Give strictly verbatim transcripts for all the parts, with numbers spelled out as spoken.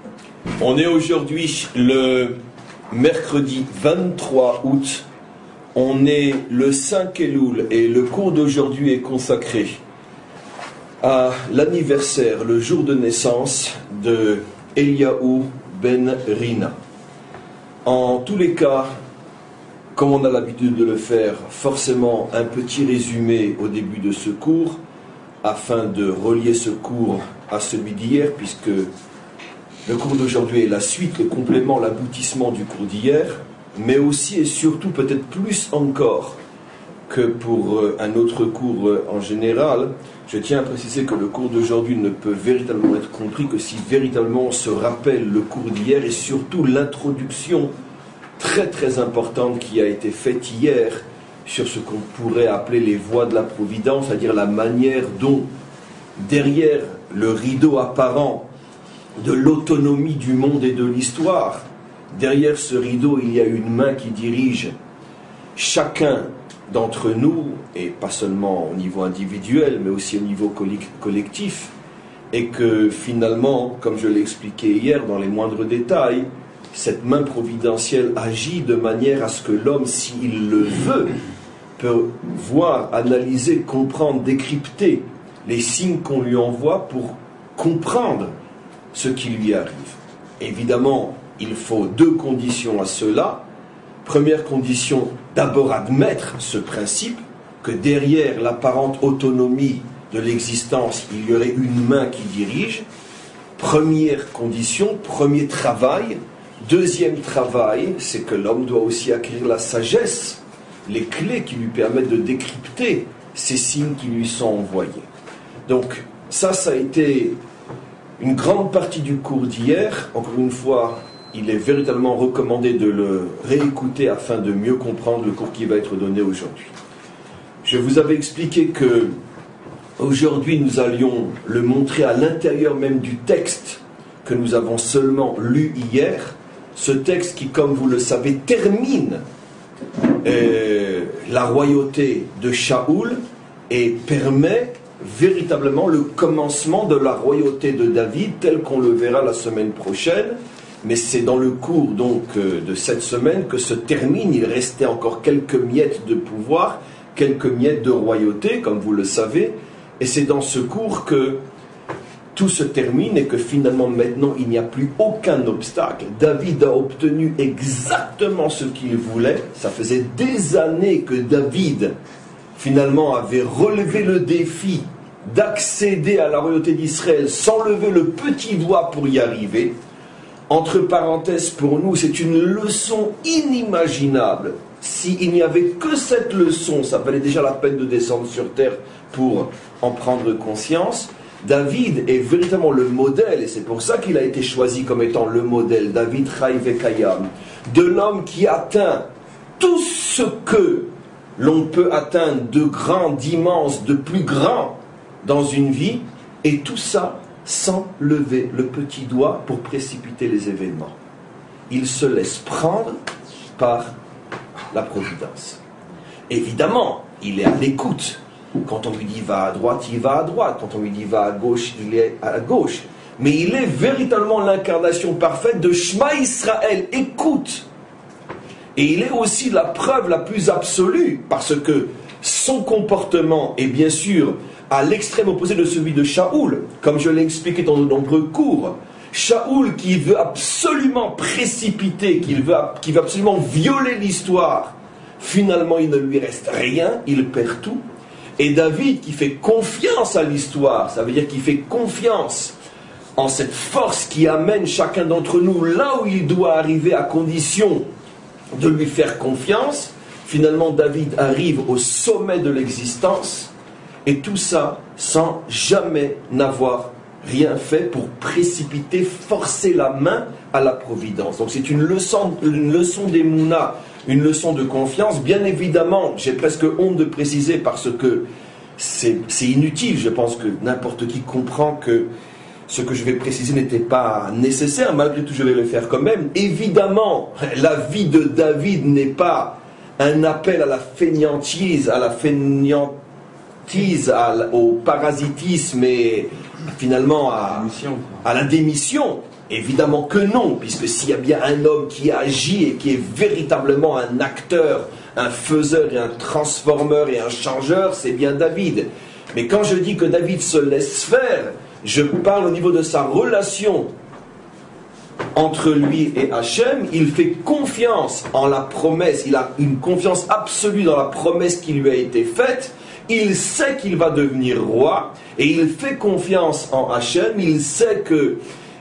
On est aujourd'hui le mercredi vingt-trois août. On est le cinq Elul et le cours d'aujourd'hui est consacré à l'anniversaire, le jour de naissance de Eliyahu ben Rina. En tous les cas, comme on a l'habitude de le faire, forcément un petit résumé au début de ce cours, afin de relier ce cours à celui d'hier, puisque le cours d'aujourd'hui est la suite, le complément, l'aboutissement du cours d'hier, mais aussi et surtout, peut-être plus encore que pour un autre cours en général, je tiens à préciser que le cours d'aujourd'hui ne peut véritablement être compris que si véritablement on se rappelle le cours d'hier et surtout l'introduction très très importante qui a été faite hier sur ce qu'on pourrait appeler les voies de la providence, c'est-à-dire la manière dont, derrière le rideau apparent de l'autonomie du monde et de l'histoire, derrière ce rideau, il y a une main qui dirige chacun d'entre nous, et pas seulement au niveau individuel, mais aussi au niveau collectif, et que finalement, comme je l'ai expliqué hier dans les moindres détails, cette main providentielle agit de manière à ce que l'homme, s'il le veut, peut voir, analyser, comprendre, décrypter les signes qu'on lui envoie pour comprendre ce qui lui arrive. Évidemment, il faut deux conditions à cela. Première condition, d'abord admettre ce principe, que derrière l'apparente autonomie de l'existence, il y aurait une main qui dirige. Première condition, premier travail. Deuxième travail, c'est que l'homme doit aussi acquérir la sagesse, les clés qui lui permettent de décrypter ces signes qui lui sont envoyés. Donc, ça, ça a été une grande partie du cours d'hier. Encore une fois, il est véritablement recommandé de le réécouter afin de mieux comprendre le cours qui va être donné aujourd'hui. Je vous avais expliqué que aujourd'hui nous allions le montrer à l'intérieur même du texte que nous avons seulement lu hier. Ce texte qui, comme vous le savez, termine euh, la royauté de Shaoul et permet véritablement le commencement de la royauté de David, tel qu'on le verra la semaine prochaine. Mais c'est dans le cours donc euh, de cette semaine que se termine, il restait encore quelques miettes de pouvoir, quelques miettes de royauté, comme vous le savez, et c'est dans ce cours que tout se termine et que finalement maintenant il n'y a plus aucun obstacle. David a obtenu exactement ce qu'il voulait. Ça faisait des années que David finalement avait relevé le défi d'accéder à la royauté d'Israël sans lever le petit doigt pour y arriver. Entre parenthèses, pour nous, c'est une leçon inimaginable. S'il n'y avait que cette leçon, ça valait déjà la peine de descendre sur terre pour en prendre conscience. David est véritablement le modèle, et c'est pour ça qu'il a été choisi comme étant le modèle, David Chai Vekayam, de l'homme qui atteint tout ce que l'on peut atteindre de grand, d'immense, de plus grand dans une vie, et tout ça sans lever le petit doigt pour précipiter les événements. Il se laisse prendre par la providence. Évidemment, il est à l'écoute. Quand on lui dit va à droite, il va à droite. Quand on lui dit va à gauche, il est à gauche. Mais il est véritablement l'incarnation parfaite de Shema Israël. Écoute. Et il est aussi la preuve la plus absolue, parce que son comportement est bien sûr à l'extrême opposé de celui de Shaoul, comme je l'ai expliqué dans de nombreux cours. Shaoul qui veut absolument précipiter, qui veut, qui veut absolument violer l'histoire, finalement il ne lui reste rien, il perd tout. Et David qui fait confiance à l'histoire, ça veut dire qu'il fait confiance en cette force qui amène chacun d'entre nous là où il doit arriver à condition de lui faire confiance. Finalement David arrive au sommet de l'existence. Et tout ça sans jamais n'avoir rien fait pour précipiter, forcer la main à la providence. Donc c'est une leçon, une leçon d'émouna, une leçon de confiance. Bien évidemment, j'ai presque honte de préciser parce que c'est, c'est inutile. Je pense que n'importe qui comprend que ce que je vais préciser n'était pas nécessaire. Malgré tout, je vais le faire quand même. Évidemment, la vie de David n'est pas un appel à la fainéantise, à la fainéantise, au parasitisme et finalement à, à la démission. Évidemment que non, puisque s'il y a bien un homme qui agit et qui est véritablement un acteur, un faiseur et un transformeur et un changeur, c'est bien David. Mais quand je dis que David se laisse faire, je parle au niveau de sa relation entre lui et Hachem. Il fait confiance en la promesse, il a une confiance absolue dans la promesse qui lui a été faite. Il sait qu'il va devenir roi et il fait confiance en Hachem. Il sait que,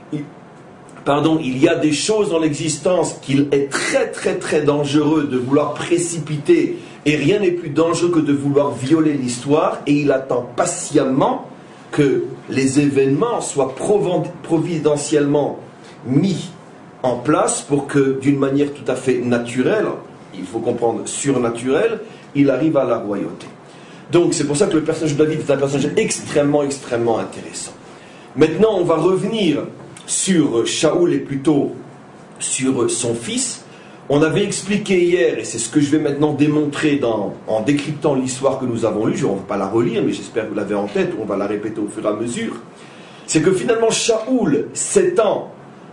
pardon, il y a des choses dans l'existence qu'il est très très très dangereux de vouloir précipiter, et rien n'est plus dangereux que de vouloir violer l'histoire, et il attend patiemment que les événements soient providentiellement mis en place pour que, d'une manière tout à fait naturelle, il faut comprendre surnaturelle, il arrive à la royauté. Donc c'est pour ça que le personnage de David est un personnage extrêmement, extrêmement intéressant. Maintenant, on va revenir sur Shaoul et plutôt sur son fils. On avait expliqué hier, et c'est ce que je vais maintenant démontrer dans, en décryptant l'histoire que nous avons lue, on ne va pas la relire, mais j'espère que vous l'avez en tête, ou on va la répéter au fur et à mesure, c'est que finalement Shaoul s'étant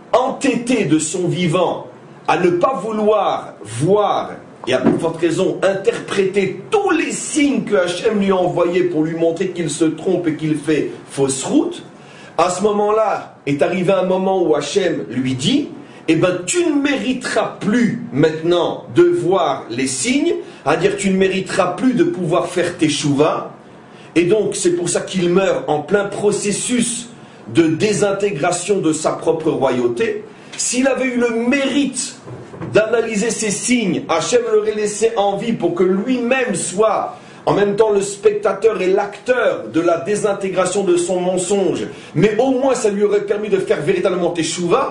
entêté de son vivant à ne pas vouloir voir, et à plus forte raison, interpréter tous les signes que Hachem lui a envoyés pour lui montrer qu'il se trompe et qu'il fait fausse route, à ce moment-là est arrivé un moment où Hachem lui dit: eh bien, tu ne mériteras plus maintenant de voir les signes, c'est-à-dire tu ne mériteras plus de pouvoir faire tes chouvas. Et donc, c'est pour ça qu'il meurt en plein processus de désintégration de sa propre royauté. S'il avait eu le mérite d'analyser ces signes, Hachem l'aurait laissé en vie pour que lui-même soit en même temps le spectateur et l'acteur de la désintégration de son mensonge. Mais au moins, ça lui aurait permis de faire véritablement tes chouvas.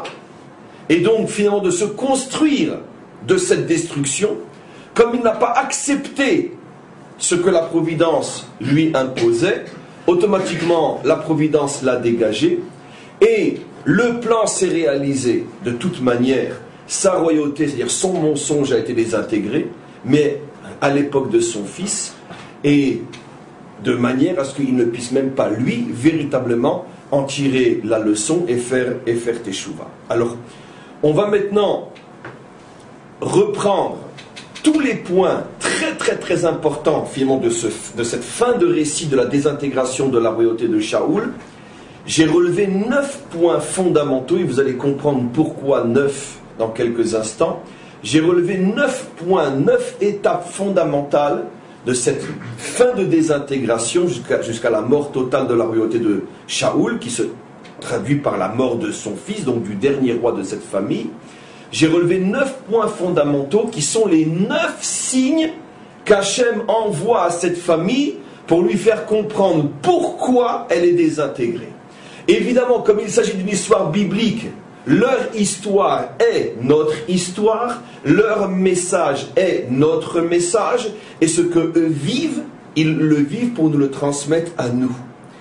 Et donc finalement de se construire de cette destruction. Comme il n'a pas accepté ce que la Providence lui imposait, automatiquement la Providence l'a dégagé, et le plan s'est réalisé de toute manière. Sa royauté, c'est-à-dire son mensonge, a été désintégré, mais à l'époque de son fils, et de manière à ce qu'il ne puisse même pas lui véritablement en tirer la leçon et faire, et faire teshuva. Alors on va maintenant reprendre tous les points très très très importants finalement de, ce, de cette fin de récit de la désintégration de la royauté de Shaoul. J'ai relevé neuf points fondamentaux et vous allez comprendre pourquoi neuf dans quelques instants. J'ai relevé neuf points, neuf étapes fondamentales de cette fin de désintégration jusqu'à, jusqu'à la mort totale de la royauté de Shaoul, qui se traduit par la mort de son fils, donc du dernier roi de cette famille. J'ai relevé neuf points fondamentaux qui sont les neuf signes qu'Hachem envoie à cette famille pour lui faire comprendre pourquoi elle est désintégrée. Évidemment, comme il s'agit d'une histoire biblique, leur histoire est notre histoire, leur message est notre message, et ce que eux vivent, ils le vivent pour nous le transmettre à nous.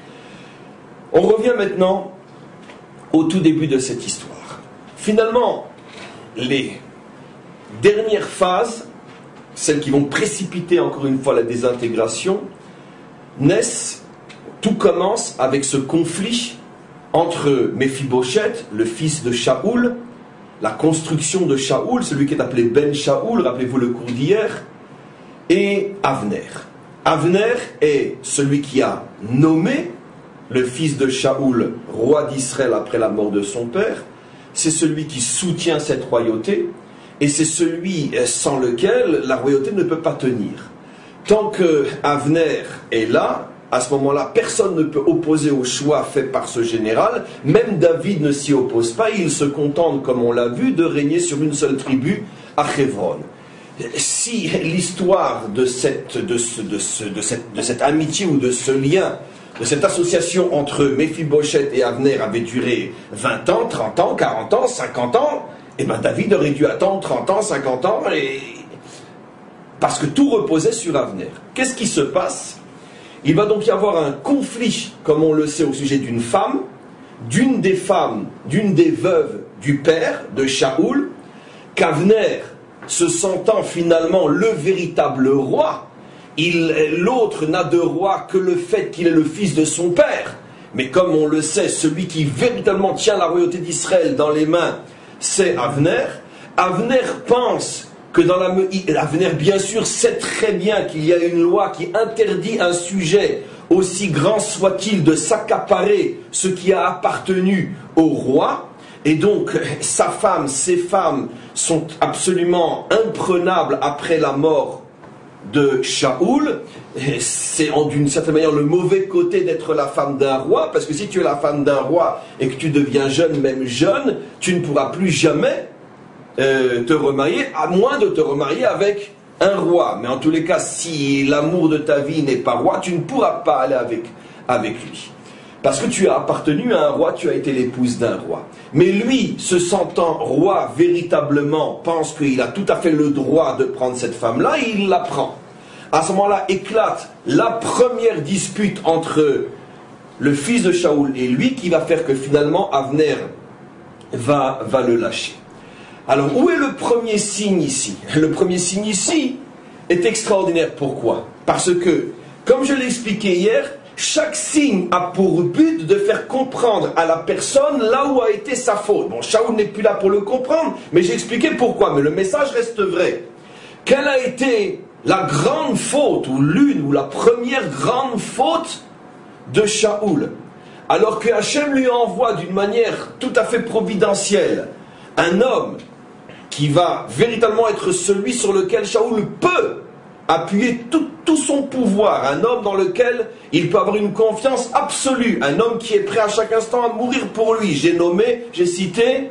On revient maintenant au tout début de cette histoire. Finalement, les dernières phases, celles qui vont précipiter encore une fois la désintégration, naissent, tout commence avec ce conflit entre Méphibosheth, le fils de Shaoul, la construction de Shaoul, celui qui est appelé Ben Shaoul, rappelez-vous le cours d'hier, et Avner. Avner est celui qui a nommé le fils de Shaoul, roi d'Israël après la mort de son père. C'est celui qui soutient cette royauté, et c'est celui sans lequel la royauté ne peut pas tenir. Tant que Avner est là, à ce moment-là, personne ne peut opposer au choix fait par ce général. Même David ne s'y oppose pas. Il se contente, comme on l'a vu, de régner sur une seule tribu, à Hebron. Si l'histoire de cette, de, ce, de, ce, de, cette, de cette amitié ou de ce lien, de cette association entre Méphibosheth et Avner avait duré vingt ans, trente ans, quarante ans, cinquante ans, et bien David aurait dû attendre trente ans, cinquante ans, et... parce que tout reposait sur Avner. Qu'est-ce qui se passe ? Il va donc y avoir un conflit, comme on le sait, au sujet d'une femme, d'une des femmes, d'une des veuves du père de Shaoul, qu'Avner, se sentant finalement le véritable roi, il, l'autre n'a de roi que le fait qu'il est le fils de son père. Mais comme on le sait, celui qui véritablement tient la royauté d'Israël dans les mains, c'est Avner. Avner pense que dans la... Avner, bien sûr, sait très bien qu'il y a une loi qui interdit un sujet, aussi grand soit-il, de s'accaparer ce qui a appartenu au roi. Et donc, sa femme, ses femmes sont absolument imprenables après la mort de Shaoul. C'est d'une certaine manière le mauvais côté d'être la femme d'un roi, parce que si tu es la femme d'un roi et que tu deviens jeune, même jeune, tu ne pourras plus jamais euh, te remarier, à moins de te remarier avec un roi. Mais en tous les cas, si l'amour de ta vie n'est pas roi, tu ne pourras pas aller avec, avec lui. Parce que tu as appartenu à un roi, tu as été l'épouse d'un roi. Mais lui, se sentant roi véritablement, pense qu'il a tout à fait le droit de prendre cette femme-là, et il la prend. À ce moment-là, éclate la première dispute entre le fils de Shaoul et lui, qui va faire que finalement Avner va, va le lâcher. Alors, où est le premier signe ici? Le premier signe ici est extraordinaire. Pourquoi? Parce que, comme je l'ai expliqué hier, chaque signe a pour but de faire comprendre à la personne là où a été sa faute. Bon, Shaoul n'est plus là pour le comprendre, mais j'ai expliqué pourquoi, mais le message reste vrai. Quelle a été la grande faute, ou l'une, ou la première grande faute de Shaoul? Alors que Hachem lui envoie d'une manière tout à fait providentielle un homme qui va véritablement être celui sur lequel Shaoul peut appuyer tout, tout son pouvoir, un homme dans lequel il peut avoir une confiance absolue, un homme qui est prêt à chaque instant à mourir pour lui. J'ai nommé, j'ai cité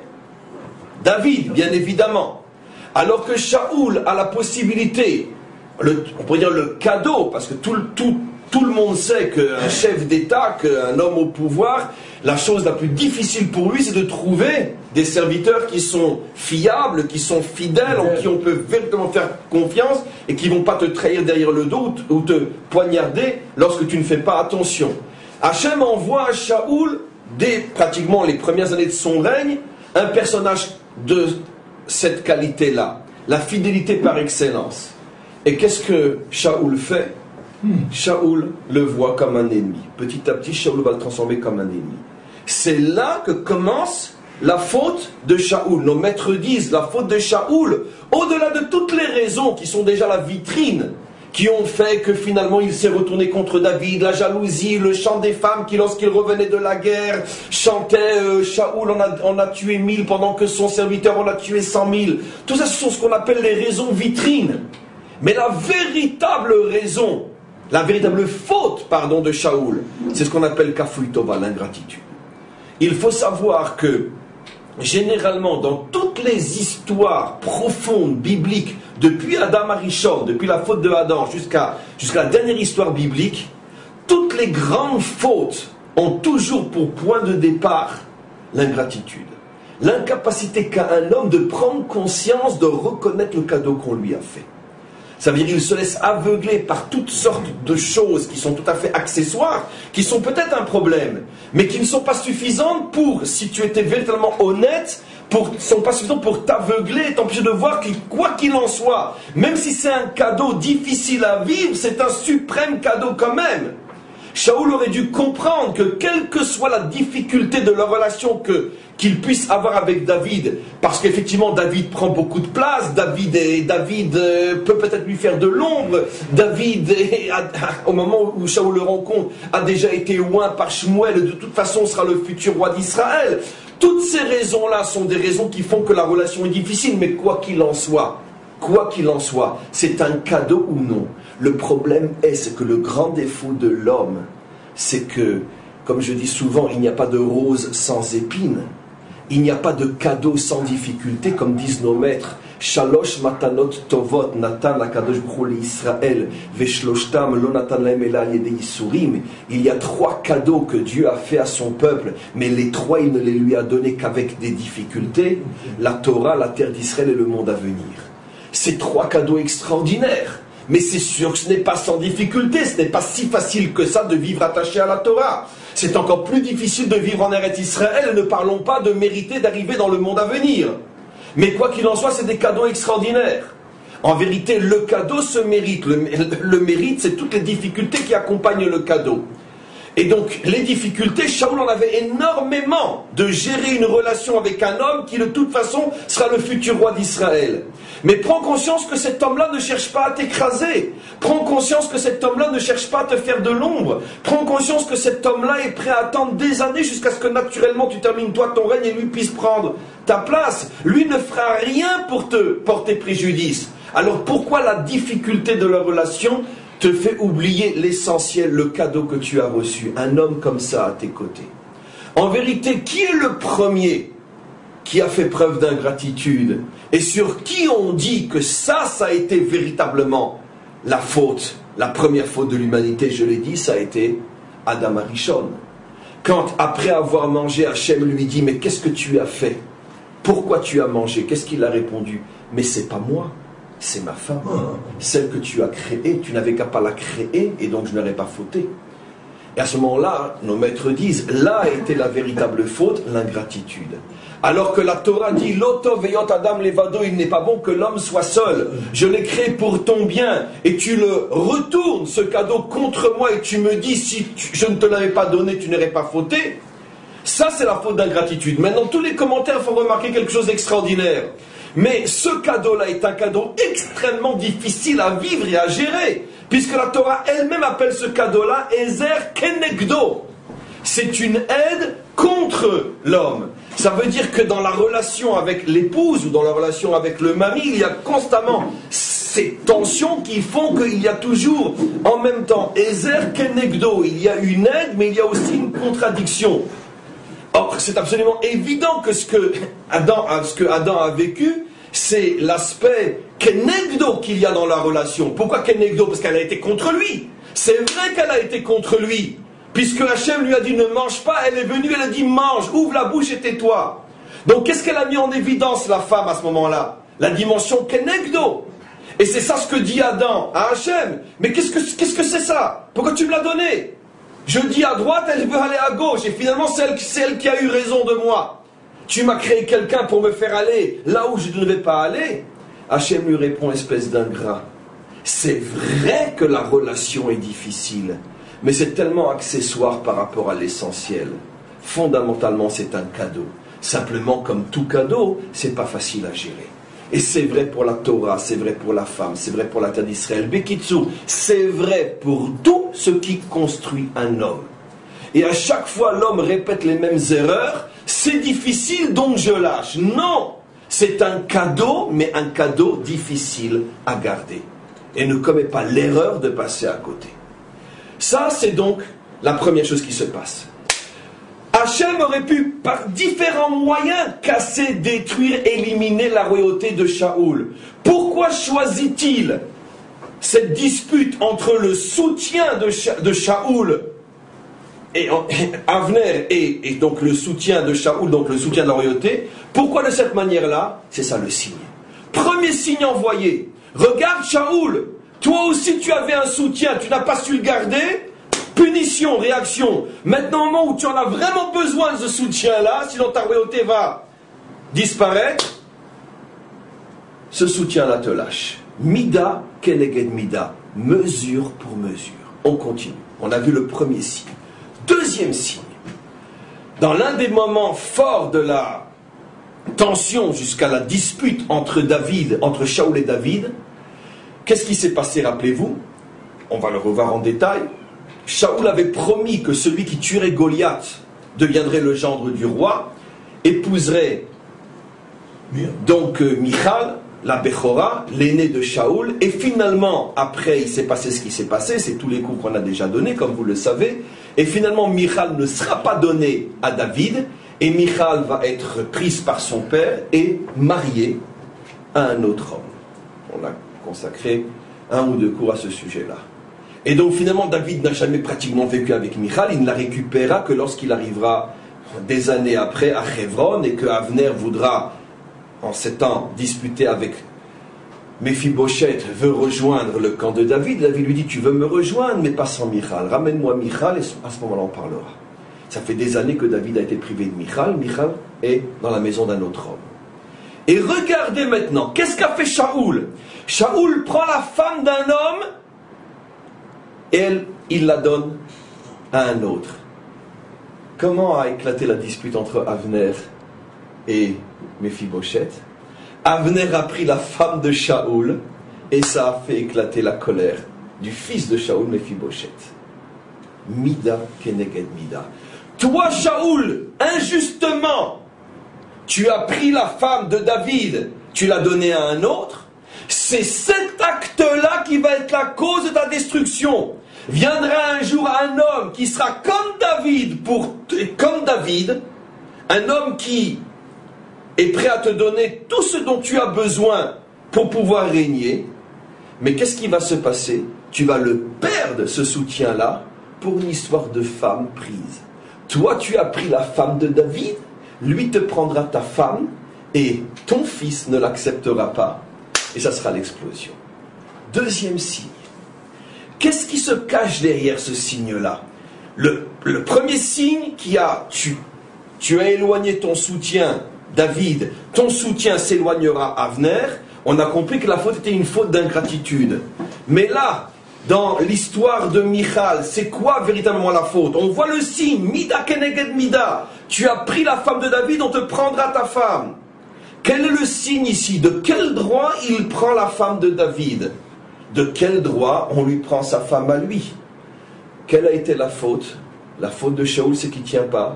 David, bien évidemment. Alors que Shaoul a la possibilité, le, on pourrait dire le cadeau, parce que tout, tout, tout le monde sait qu'un chef d'État, qu'un homme au pouvoir, la chose la plus difficile pour lui, c'est de trouver des serviteurs qui sont fiables, qui sont fidèles, en qui on peut véritablement faire confiance et qui ne vont pas te trahir derrière le dos ou te poignarder lorsque tu ne fais pas attention. Hachem envoie à Shaoul, dès pratiquement les premières années de son règne, un personnage de cette qualité-là, la fidélité par excellence. Et qu'est-ce que Shaoul fait? Shaoul le voit comme un ennemi. Petit à petit, Shaoul va le transformer comme un ennemi. C'est là que commence la faute de Shaoul. Nos maîtres disent la faute de Shaoul, au-delà de toutes les raisons qui sont déjà la vitrine, qui ont fait que finalement il s'est retourné contre David, la jalousie, le chant des femmes qui, lorsqu'il revenait de la guerre, chantait euh, Shaoul en a, en a tué mille pendant que son serviteur en a tué cent mille. Tout ça, ce sont ce qu'on appelle les raisons vitrines. Mais la véritable raison, la véritable faute, pardon, de Shaoul, c'est ce qu'on appelle Kafui Tova, l'ingratitude. Il faut savoir que, généralement, dans toutes les histoires profondes, bibliques, depuis Adam Arishon, depuis la faute de Adam jusqu'à jusqu'à la dernière histoire biblique, toutes les grandes fautes ont toujours pour point de départ l'ingratitude. L'incapacité qu'a un homme de prendre conscience, de reconnaître le cadeau qu'on lui a fait. Ça veut dire qu'il se laisse aveugler par toutes sortes de choses qui sont tout à fait accessoires, qui sont peut-être un problème, mais qui ne sont pas suffisantes pour, si tu étais véritablement honnête, pour, sont pas suffisantes pour t'aveugler et t'empêcher de voir que, quoi qu'il en soit, même si c'est un cadeau difficile à vivre, c'est un suprême cadeau quand même. Shaoul aurait dû comprendre que quelle que soit la difficulté de leur relation que, qu'il puisse avoir avec David, parce qu'effectivement David prend beaucoup de place, David, est, David euh, peut peut-être lui faire de l'ombre, David, est, a, a, au moment où Shaoul le rencontre, a déjà été oint par Shmuel, de toute façon sera le futur roi d'Israël. Toutes ces raisons-là sont des raisons qui font que la relation est difficile, mais quoi qu'il en soit, quoi qu'il en soit, c'est un cadeau ou non. Le problème est, c'est que le grand défaut de l'homme, c'est que, comme je dis souvent, il n'y a pas de rose sans épines. Il n'y a pas de cadeau sans difficulté, comme disent nos maîtres. Shalosh matanot tovot natan lakadosh brou l'Israël veshloshtam lo natan lahem ela al yedei yisurim. Il y a trois cadeaux que Dieu a fait à son peuple, mais les trois il ne les lui a donnés qu'avec des difficultés. La Torah, la terre d'Israël et le monde à venir. Ces trois cadeaux extraordinaires. Mais c'est sûr que ce n'est pas sans difficulté, ce n'est pas si facile que ça de vivre attaché à la Torah. C'est encore plus difficile de vivre en Eretz Israël, et ne parlons pas de mériter d'arriver dans le monde à venir. Mais quoi qu'il en soit, c'est des cadeaux extraordinaires. En vérité, le cadeau se mérite. Le, le mérite, c'est toutes les difficultés qui accompagnent le cadeau. Et donc, les difficultés, Shaoul en avait énormément de gérer une relation avec un homme qui, de toute façon, sera le futur roi d'Israël. Mais prends conscience que cet homme-là ne cherche pas à t'écraser. Prends conscience que cet homme-là ne cherche pas à te faire de l'ombre. Prends conscience que cet homme-là est prêt à attendre des années jusqu'à ce que naturellement tu termines toi ton règne et lui puisse prendre ta place. Lui ne fera rien pour te porter préjudice. Alors pourquoi la difficulté de leur relation te fait oublier l'essentiel, le cadeau que tu as reçu, un homme comme ça à tes côtés? En vérité, qui est le premier qui a fait preuve d'ingratitude et sur qui on dit que ça, ça a été véritablement la faute, la première faute de l'humanité, je l'ai dit, ça a été Adam Arishon. Quand, après avoir mangé, Hachem lui dit, mais qu'est-ce que tu as fait? Pourquoi tu as mangé? Qu'est-ce qu'il a répondu? Mais c'est pas moi, c'est ma femme, celle que tu as créée, tu n'avais qu'à pas la créer et donc je n'aurais pas fauté. Et à ce moment-là, nos maîtres disent, là a été la véritable faute, l'ingratitude. Alors que la Torah dit, L'Oto veyot Adam levado, il n'est pas bon que l'homme soit seul. Je l'ai créé pour ton bien. Et tu le retournes, ce cadeau, contre moi, et tu me dis, si tu, je ne te l'avais pas donné, tu n'aurais pas fauté. Ça, c'est la faute d'ingratitude. Maintenant, tous les commentaires font remarquer quelque chose d'extraordinaire. Mais ce cadeau-là est un cadeau extrêmement difficile à vivre et à gérer. Puisque la Torah elle-même appelle ce cadeau-là Ezer Kenegdo. C'est une aide contre l'homme. Ça veut dire que dans la relation avec l'épouse ou dans la relation avec le mari, il y a constamment ces tensions qui font qu'il y a toujours en même temps Ezer Kenegdo. Il y a une aide, mais il y a aussi une contradiction. Or, c'est absolument évident que ce que Adam, ce que Adam a vécu, c'est l'aspect Kenegdo qu'il y a dans la relation. Pourquoi Kenegdo? Parce qu'elle a été contre lui. C'est vrai qu'elle a été contre lui. Puisque Hachem lui a dit ne mange pas, elle est venue, elle a dit mange, ouvre la bouche et tais-toi. Donc qu'est-ce qu'elle a mis en évidence, la femme, à ce moment-là? La dimension Kenegdo. Et c'est ça ce que dit Adam à Hachem. Mais qu'est-ce que qu'est-ce que c'est ça? Pourquoi tu me l'as donné? Je dis à droite, elle veut aller à gauche. Et finalement, c'est elle, c'est elle qui a eu raison de moi. Tu m'as créé quelqu'un pour me faire aller là où je ne devais pas aller. Hachem lui répond, espèce d'ingrat. C'est vrai que la relation est difficile, mais c'est tellement accessoire par rapport à l'essentiel. Fondamentalement, c'est un cadeau. Simplement, comme tout cadeau, c'est pas facile à gérer. Et c'est vrai pour la Torah, c'est vrai pour la femme, c'est vrai pour la terre d'Israël. Bekitsu, c'est vrai pour tout ce qui construit un homme. Et à chaque fois, l'homme répète les mêmes erreurs. C'est difficile, donc je lâche. Non, c'est un cadeau, mais un cadeau difficile à garder. Et ne commet pas l'erreur de passer à côté. Ça, c'est donc la première chose qui se passe. Hachem aurait pu, par différents moyens, casser, détruire, éliminer la royauté de Shaoul. Pourquoi choisit-il cette dispute entre le soutien de, Sha- de Shaoul et, et Avner et, et donc le soutien de Shaoul, donc le soutien de la royauté? Pourquoi de cette manière-là? C'est ça le signe. Premier signe envoyé. Regarde Shaoul, toi aussi tu avais un soutien, tu n'as pas su le garder. Punition, réaction. Maintenant, au moment où tu en as vraiment besoin de ce soutien-là, sinon ta royauté va disparaître, ce soutien-là te lâche. Mida keneged mida, mesure pour mesure. On continue. On a vu le premier signe. Deuxième signe. Dans l'un des moments forts de la tension jusqu'à la dispute entre David, entre Shaoul et David, qu'est-ce qui s'est passé, rappelez-vous? On va le revoir en détail. Shaoul avait promis que celui qui tuerait Goliath deviendrait le gendre du roi, épouserait donc euh, Michal, la Bechora, l'aîné de Shaoul, et finalement, après il s'est passé ce qui s'est passé, c'est tous les coups qu'on a déjà donnés, comme vous le savez, et finalement Michal ne sera pas donnée à David, et Michal va être prise par son père et mariée à un autre homme. On a consacré un ou deux cours à ce sujet-là. Et donc finalement David n'a jamais pratiquement vécu avec Michal, il ne la récupérera que lorsqu'il arrivera des années après à Hebron et que Avner voudra en sept ans disputer avec Méphibosheth, veut rejoindre le camp de David. David lui dit tu veux me rejoindre mais pas sans Michal, ramène-moi Michal et à ce moment-là on parlera. Ça fait des années que David a été privé de Michal, Michal est dans la maison d'un autre homme. Et regardez maintenant, qu'est-ce qu'a fait Shaoul? Shaoul prend la femme d'un homme et elle, il la donne à un autre. Comment a éclaté la dispute entre Avner et Méphibosheth? Avner a pris la femme de Shaoul et ça a fait éclater la colère du fils de Shaoul, Méphibosheth. Mida keneged mida. Toi, Shaoul, injustement, tu as pris la femme de David, tu l'as donnée à un autre. C'est cet acte-là qui va être la cause de ta destruction. Viendra un jour un homme qui sera comme David, pour, comme David, un homme qui est prêt à te donner tout ce dont tu as besoin pour pouvoir régner. Mais qu'est-ce qui va se passer? Tu vas le perdre, ce soutien-là, pour une histoire de femme prise. Toi, tu as pris la femme de David, lui te prendra ta femme, et ton fils ne l'acceptera pas, et ça sera l'explosion. Deuxième signe. Qu'est-ce qui se cache derrière ce signe-là? le, le premier signe qui a, tu, tu as éloigné ton soutien, David, ton soutien s'éloignera, Avner. On a compris que la faute était une faute d'ingratitude. Mais là, dans l'histoire de Michal, c'est quoi véritablement la faute? On voit le signe, Mida keneged Mida. Tu as pris la femme de David, on te prendra ta femme. Quel est le signe ici? De quel droit il prend la femme de David? De quel droit on lui prend sa femme à lui? Quelle a été la faute? La faute de Shaoul, c'est qu'il ne tient pas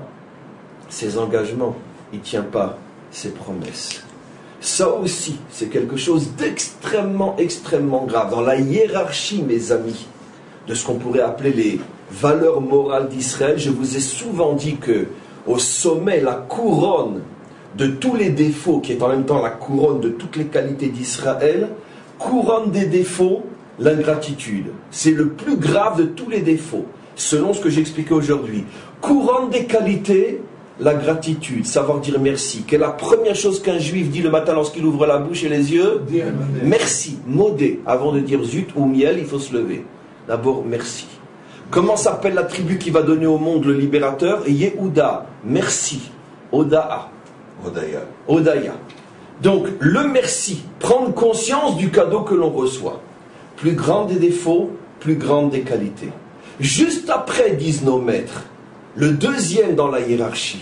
ses engagements, il ne tient pas ses promesses. Ça aussi, c'est quelque chose d'extrêmement, extrêmement grave. Dans la hiérarchie, mes amis, de ce qu'on pourrait appeler les valeurs morales d'Israël, je vous ai souvent dit que au sommet, la couronne de tous les défauts, qui est en même temps la couronne de toutes les qualités d'Israël, couronne des défauts, l'ingratitude. C'est le plus grave de tous les défauts, selon ce que j'ai expliqué aujourd'hui. Couronne des qualités, la gratitude, savoir dire merci. Quelle est la première chose qu'un juif dit le matin lorsqu'il ouvre la bouche et les yeux? Merci, modé. Avant de dire zut ou miel, il faut se lever. D'abord, merci. Comment s'appelle la tribu qui va donner au monde le libérateur? Yehuda, merci. Odaa. Odaya. Odaya. Donc, le merci, prendre conscience du cadeau que l'on reçoit. Plus grand des défauts, plus grande des qualités. Juste après, disent nos maîtres, le deuxième dans la hiérarchie,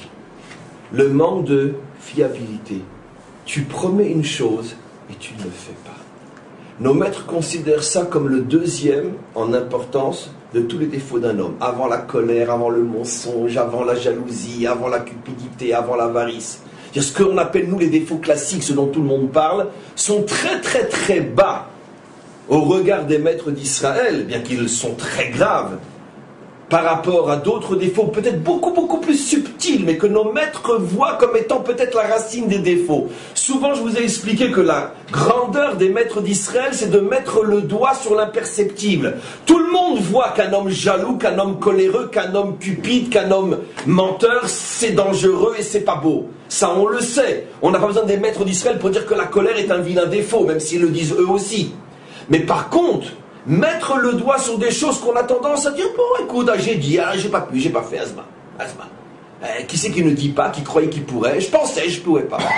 le manque de fiabilité. Tu promets une chose et tu ne le fais pas. Nos maîtres considèrent ça comme le deuxième en importance de tous les défauts d'un homme. Avant la colère, avant le mensonge, avant la jalousie, avant la cupidité, avant l'avarice. Ce qu'on appelle nous les défauts classiques, ce dont tout le monde parle, sont très très très bas au regard des maîtres d'Israël, bien qu'ils sont très graves, par rapport à d'autres défauts peut-être beaucoup beaucoup plus subtils, mais que nos maîtres voient comme étant peut-être la racine des défauts. Souvent je vous ai expliqué que la grandeur des maîtres d'Israël, c'est de mettre le doigt sur l'imperceptible. Tout le monde voit qu'un homme jaloux, qu'un homme coléreux, qu'un homme cupide, qu'un homme menteur, c'est dangereux et c'est pas beau. Ça on le sait. On n'a pas besoin des maîtres d'Israël pour dire que la colère est un vilain défaut, même s'ils le disent eux aussi. Mais par contre, mettre le doigt sur des choses qu'on a tendance à dire, bon écoute, ah, j'ai dit, ah, j'ai pas pu, j'ai pas fait, Asma. Asma. Euh, qui c'est qui ne dit pas, qui croyait qu'il pourrait? Je pensais, je pouvais pas.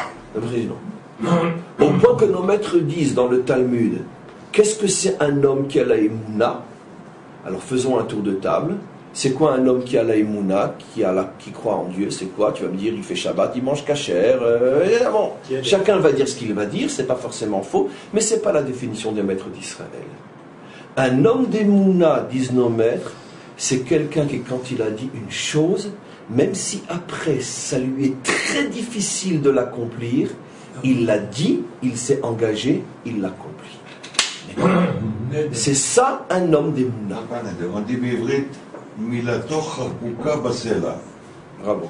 Non. Au point que nos maîtres disent dans le Talmud, qu'est-ce que c'est un homme qui a la émouna? Alors faisons un tour de table. C'est quoi un homme qui a la émouna, qui, a la, qui croit en Dieu? C'est quoi? Tu vas me dire, il fait Shabbat, il mange kasher. Euh, évidemment, chacun va dire ce qu'il va dire, c'est pas forcément faux, mais c'est pas la définition des maîtres d'Israël. Un homme d'émouna, disent nos maîtres, c'est quelqu'un qui, quand il a dit une chose, même si après ça lui est très difficile de l'accomplir, il l'a dit, il s'est engagé, il l'accomplit. C'est ça un homme d'émouna. On dit בעברית, מילתו חקוקה בסלע. Bravo.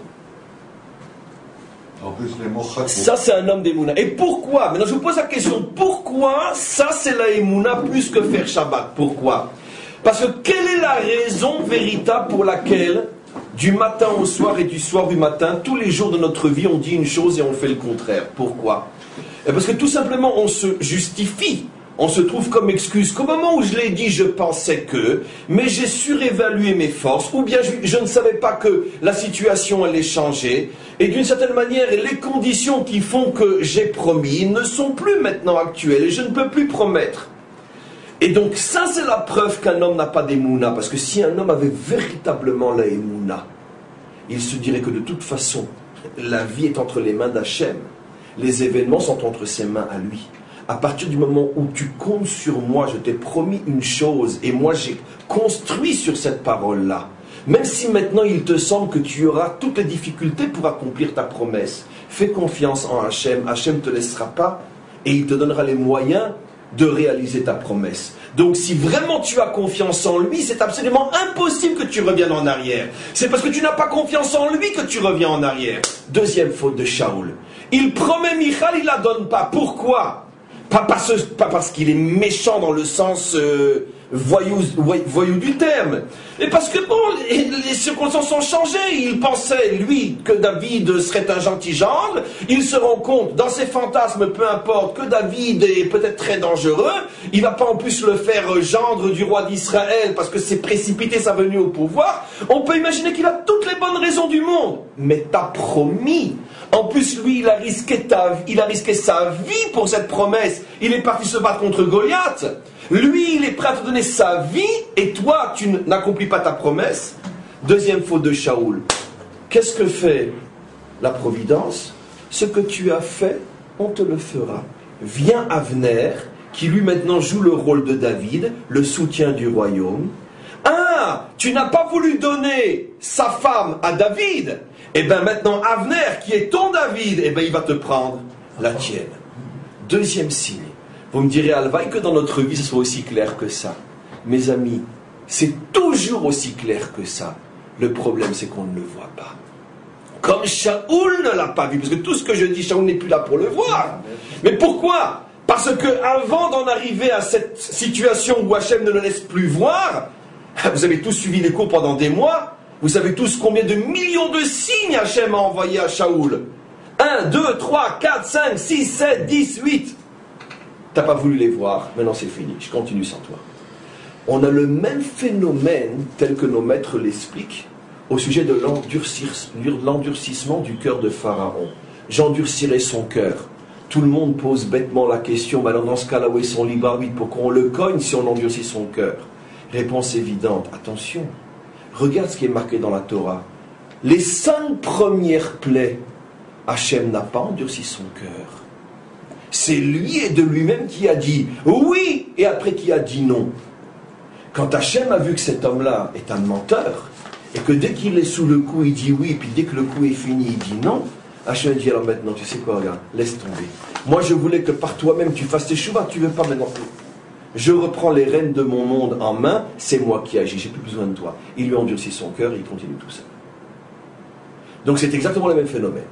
En plus, les mots חקוק. Ça, c'est un homme d'émouna. Et pourquoi? Maintenant, je vous pose la question. Pourquoi ça, c'est la émouna plus que faire Shabbat? Pourquoi? Parce que quelle est la raison véritable pour laquelle, du matin au soir et du soir du matin, tous les jours de notre vie, on dit une chose et on fait le contraire? Pourquoi? Et parce que tout simplement, on se justifie. On se trouve comme excuse qu'au moment où je l'ai dit, je pensais que, mais j'ai surévalué mes forces, ou bien je, je ne savais pas que la situation allait changer, et d'une certaine manière, les conditions qui font que j'ai promis ne sont plus maintenant actuelles, et je ne peux plus promettre. Et donc ça c'est la preuve qu'un homme n'a pas d'émouna, parce que si un homme avait véritablement la émouna, il se dirait que de toute façon, la vie est entre les mains d'Hachem, les événements sont entre ses mains à lui. À partir du moment où tu comptes sur moi, je t'ai promis une chose, et moi j'ai construit sur cette parole-là, même si maintenant il te semble que tu auras toutes les difficultés pour accomplir ta promesse, fais confiance en Hachem, Hachem ne te laissera pas, et il te donnera les moyens de réaliser ta promesse. Donc si vraiment tu as confiance en lui, c'est absolument impossible que tu reviennes en arrière. C'est parce que tu n'as pas confiance en lui que tu reviens en arrière. Deuxième faute de Shaoul. Il promet Michal, il ne la donne pas. Pourquoi ? Pas parce, pas parce qu'il est méchant dans le sens euh, voyou, voyou du terme. Mais parce que bon, les circonstances ont changé. Il pensait, lui, que David serait un gentil gendre. Il se rend compte, dans ses fantasmes, peu importe, que David est peut-être très dangereux. Il ne va pas en plus le faire gendre du roi d'Israël parce que c'est précipité sa venue au pouvoir. On peut imaginer qu'il a toutes les bonnes raisons du monde. Mais t'as promis. En plus, lui, il a risqué ta, il a risqué sa vie pour cette promesse. Il est parti se battre contre Goliath. Lui, il est prêt à te donner sa vie, et toi, tu n'accomplis pas ta promesse. Deuxième faute de Shaoul. Qu'est-ce que fait la Providence? Ce que tu as fait, on te le fera. Vient Avner, qui lui maintenant joue le rôle de David, le soutien du royaume. Ah, tu n'as pas voulu donner sa femme à David. Et bien maintenant, Avner, qui est ton David, et bien il va te prendre la tienne. Deuxième signe. Vous me direz, Alvaï, que dans notre vie, ce soit aussi clair que ça. Mes amis, c'est toujours aussi clair que ça. Le problème, c'est qu'on ne le voit pas. Comme Shaoul ne l'a pas vu, parce que tout ce que je dis, Shaoul n'est plus là pour le voir. Mais pourquoi? Parce que avant d'en arriver à cette situation où Hachem ne le laisse plus voir, vous avez tous suivi les cours pendant des mois, vous savez tous combien de millions de signes Hachem a envoyé à Shaoul. un, deux, trois, quatre, cinq, six, sept, dix, huit. T'as pas voulu les voir, maintenant c'est fini, je continue sans toi. On a le même phénomène, tel que nos maîtres l'expliquent, au sujet de l'endurcissement du cœur de Pharaon. J'endurcirai son cœur. Tout le monde pose bêtement la question, mais alors dans ce cas-là, où est son libre arbitre? Pourquoi on le cogne si on endurcit son cœur? Réponse évidente, attention, regarde ce qui est marqué dans la Torah. Les cinq premières plaies, Hachem n'a pas endurci son cœur. C'est lui et de lui-même qui a dit oui, et après qui a dit non. Quand Hachem a vu que cet homme-là est un menteur, et que dès qu'il est sous le coup, il dit oui, puis dès que le coup est fini, il dit non, Hachem dit alors maintenant, tu sais quoi, regarde, laisse tomber. Moi je voulais que par toi-même tu fasses tes chouvas, tu ne veux pas maintenant. Je reprends les rênes de mon monde en main, c'est moi qui agis, j'ai plus besoin de toi. Il lui endurcit son cœur et il continue tout seul. Donc c'est exactement le même phénomène.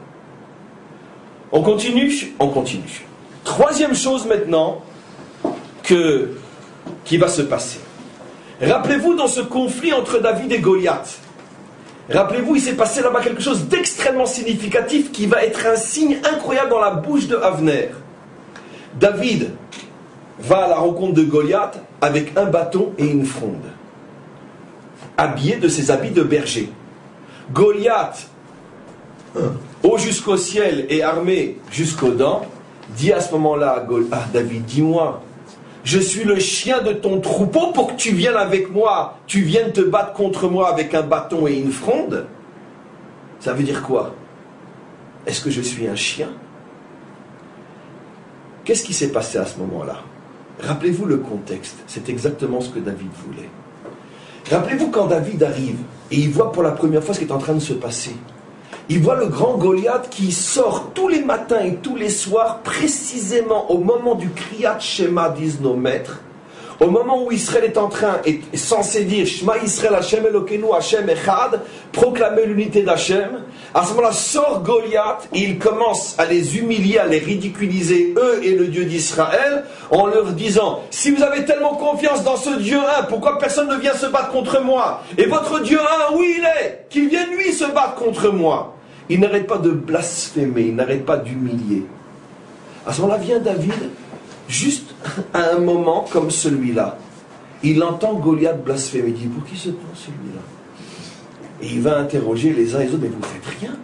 On continue, on continue. Troisième chose maintenant que, qui va se passer. Rappelez-vous dans ce conflit entre David et Goliath. Rappelez-vous, il s'est passé là-bas quelque chose d'extrêmement significatif qui va être un signe incroyable dans la bouche de Avner. David va à la rencontre de Goliath avec un bâton et une fronde, habillé de ses habits de berger. Goliath, haut jusqu'au ciel et armé jusqu'aux dents, dit à ce moment-là à, Gol- à David, dis-moi, je suis le chien de ton troupeau pour que tu viennes avec moi, tu viennes te battre contre moi avec un bâton et une fronde? Ça veut dire quoi? Est-ce que je suis un chien? Qu'est-ce qui s'est passé à ce moment-là? Rappelez-vous le contexte, c'est exactement ce que David voulait. Rappelez-vous quand David arrive et il voit pour la première fois ce qui est en train de se passer. Il voit le grand Goliath qui sort tous les matins et tous les soirs, précisément au moment du Kriyat Shema, disent nos maîtres, au moment où Israël est en train, est censé dire Shema Israël Hashem Elokeinu Hashem Echad, proclamer l'unité d'Hachem. À ce moment-là sort Goliath et il commence à les humilier, à les ridiculiser, eux et le Dieu d'Israël, en leur disant, si vous avez tellement confiance dans ce Dieu un, pourquoi personne ne vient se battre contre moi? Et votre Dieu un, où il est? Qu'il vienne lui se battre contre moi. Il n'arrête pas de blasphémer, il n'arrête pas d'humilier. À ce moment-là vient David, juste à un moment comme celui-là. Il entend Goliath blasphémer, il dit, pour qui se prend celui-là? Et il va interroger les uns et les autres, mais vous ne faites rien.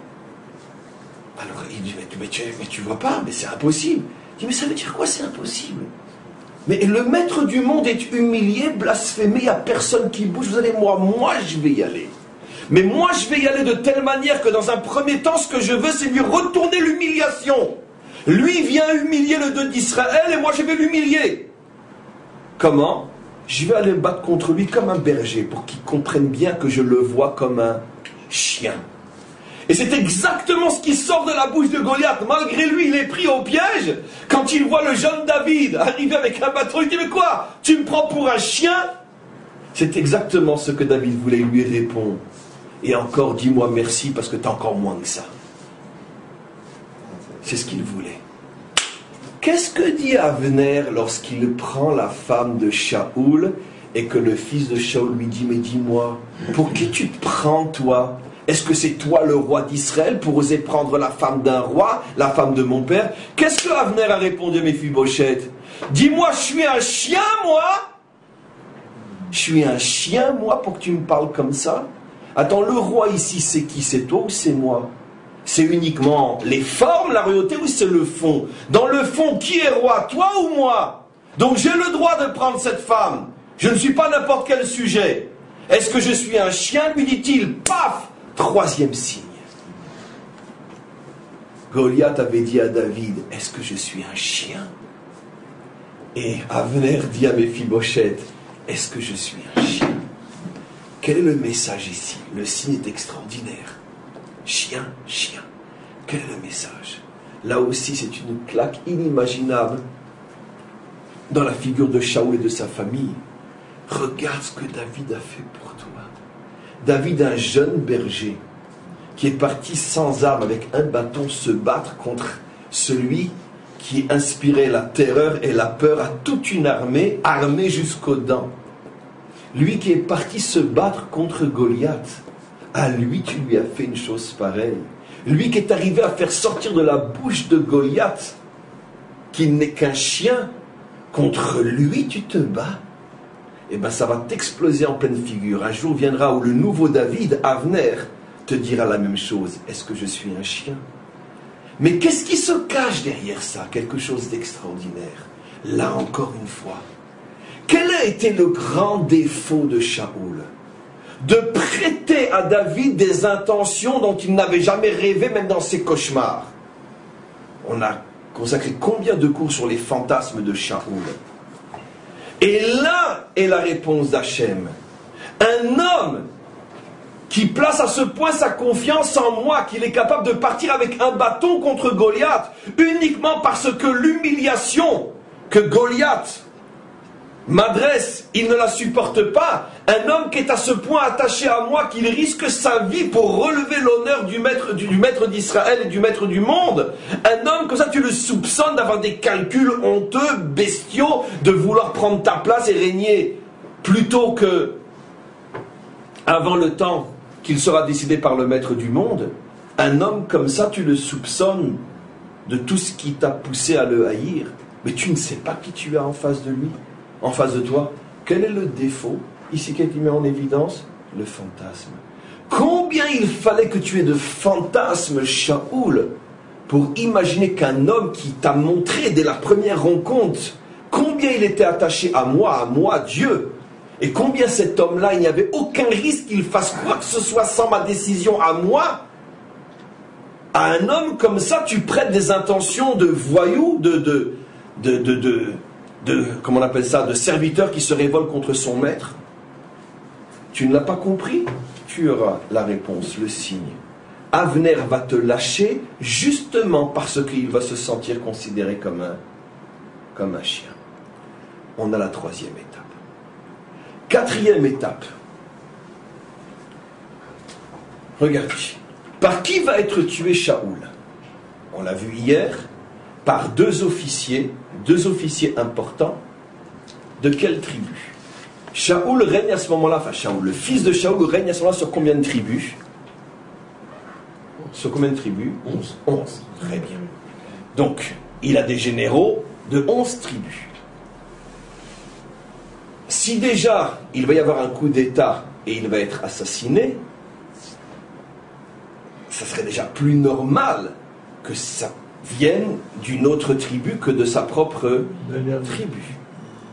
Alors il dit, mais tu, mais tu, mais tu vois pas, mais c'est impossible. Il dit, mais ça veut dire quoi, c'est impossible? Mais le maître du monde est humilié, blasphémé, il n'y a personne qui bouge. Vous allez moi, moi je vais y aller. Mais moi je vais y aller de telle manière que dans un premier temps, ce que je veux, c'est lui retourner l'humiliation. Lui vient humilier le Dieu d'Israël et moi je vais l'humilier. Comment? Je vais aller me battre contre lui comme un berger pour qu'il comprenne bien que je le vois comme un chien. Et c'est exactement ce qui sort de la bouche de Goliath. Malgré lui, il est pris au piège. Quand il voit le jeune David arriver avec un bâton, il dit, mais quoi? Tu me prends pour un chien? C'est exactement ce que David voulait lui répondre. Et encore, dis-moi merci parce que tu as encore moins que ça. C'est ce qu'il voulait. Qu'est-ce que dit Avner lorsqu'il prend la femme de Shaoul et que le fils de Shaoul lui dit, mais dis-moi, pour qui tu te prends toi? Est-ce que c'est toi le roi d'Israël pour oser prendre la femme d'un roi, la femme de mon père? Qu'est-ce que Avner a répondu à Méphibosheth? Dis-moi, je suis un chien moi? Je suis un chien moi pour que tu me parles comme ça? Attends, le roi ici c'est qui? C'est toi ou c'est moi? C'est uniquement les formes, la royauté, ou c'est le fond? Dans le fond, qui est roi, toi ou moi? Donc j'ai le droit de prendre cette femme. Je ne suis pas n'importe quel sujet. Est-ce que je suis un chien? Lui dit-il. Paf! Troisième signe. Goliath avait dit à David, est-ce que je suis un chien? Et Avner dit à Méphibosheth, est-ce que je suis un chien? Quel est le message ici? Le signe est extraordinaire. Chien, chien. Quel est le message? Là aussi, c'est une claque inimaginable dans la figure de Shaoul et de sa famille. Regarde ce que David a fait pour toi. David, un jeune berger, qui est parti sans armes avec un bâton se battre contre celui qui inspirait la terreur et la peur à toute une armée, armée jusqu'aux dents. Lui qui est parti se battre contre Goliath. À lui, tu lui as fait une chose pareille. Lui qui est arrivé à faire sortir de la bouche de Goliath, qu'il n'est qu'un chien, contre lui, tu te bats. Eh bien, ça va t'exploser en pleine figure. Un jour viendra où le nouveau David, Avner, te dira la même chose. Est-ce que je suis un chien? Mais qu'est-ce qui se cache derrière ça? Quelque chose d'extraordinaire. Là encore une fois. Quel a été le grand défaut de Shaoul? De prêter à David des intentions dont il n'avait jamais rêvé, même dans ses cauchemars. On a consacré combien de cours sur les fantasmes de Shaoul? Et là est la réponse d'Hachem. Un homme qui place à ce point sa confiance en moi, qu'il est capable de partir avec un bâton contre Goliath, uniquement parce que l'humiliation que Goliath m'adresse, il ne la supporte pas. Un homme qui est à ce point attaché à moi qu'il risque sa vie pour relever l'honneur du maître, du, du maître d'Israël et du maître du monde. Un homme comme ça, tu le soupçonnes d'avoir des calculs honteux, bestiaux, de vouloir prendre ta place et régner plutôt que avant le temps qu'il sera décidé par le maître du monde. Un homme comme ça, tu le soupçonnes de tout ce qui t'a poussé à le haïr. Mais tu ne sais pas qui tu as en face de lui. En face de toi, quel est le défaut? Ici, qu'est-ce qui met en évidence? Le fantasme. Combien il fallait que tu aies de fantasmes, Shaoul, pour imaginer qu'un homme qui t'a montré dès la première rencontre combien il était attaché à moi, à moi, Dieu, et combien cet homme-là, il n'y avait aucun risque qu'il fasse quoi que ce soit sans ma décision à moi. À un homme comme ça, tu prêtes des intentions de voyou, de... de, de, de, de de, comment on appelle ça, de serviteur qui se révolte contre son maître. Tu ne l'as pas compris? Tu auras la réponse, le signe. Avner va te lâcher justement parce qu'il va se sentir considéré comme un, comme un chien. On a la troisième étape. Quatrième étape. Regardez. Par qui va être tué Shaoul? On l'a vu hier. Par deux officiers, deux officiers importants. De quelle tribu? Shaoul règne à ce moment-là, enfin Shaoul, le fils de Shaoul règne à ce moment-là sur combien de tribus? Sur combien de tribus? Onze. Onze, très bien. Donc, il a des généraux de onze tribus. Si déjà, il va y avoir un coup d'État et il va être assassiné, ça serait déjà plus normal que ça vienne d'une autre tribu que de sa propre tribu.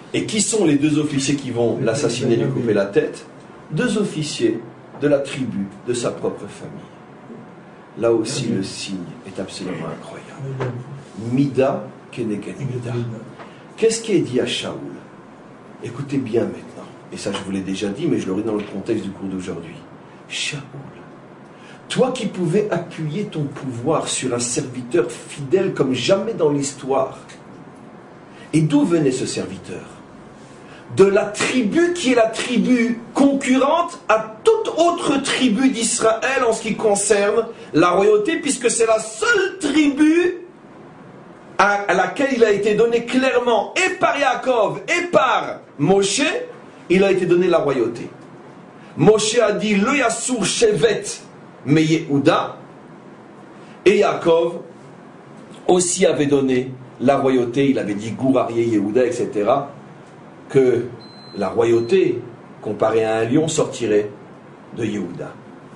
Et qui sont les deux officiers qui vont l'assassiner et lui couper la tête? Deux officiers de la tribu de sa propre famille. Là aussi, le signe est absolument incroyable. Mida keneged mida. Qu'est-ce qui est dit à Shaoul? Écoutez bien maintenant. Et ça, je vous l'ai déjà dit, mais je le redis dans le contexte du cours d'aujourd'hui. Shaoul, toi qui pouvais appuyer ton pouvoir sur un serviteur fidèle comme jamais dans l'histoire. Et d'où venait ce serviteur? De la tribu qui est la tribu concurrente à toute autre tribu d'Israël en ce qui concerne la royauté, puisque c'est la seule tribu à, à laquelle il a été donné clairement, et par Yaakov et par Moshe, il a été donné la royauté. Moshe a dit le Yassur Shevet me Yehuda, et Yaakov aussi avait donné la royauté, il avait dit Gourarié Yehuda, et cetera, que la royauté, comparée à un lion, sortirait de Yehuda.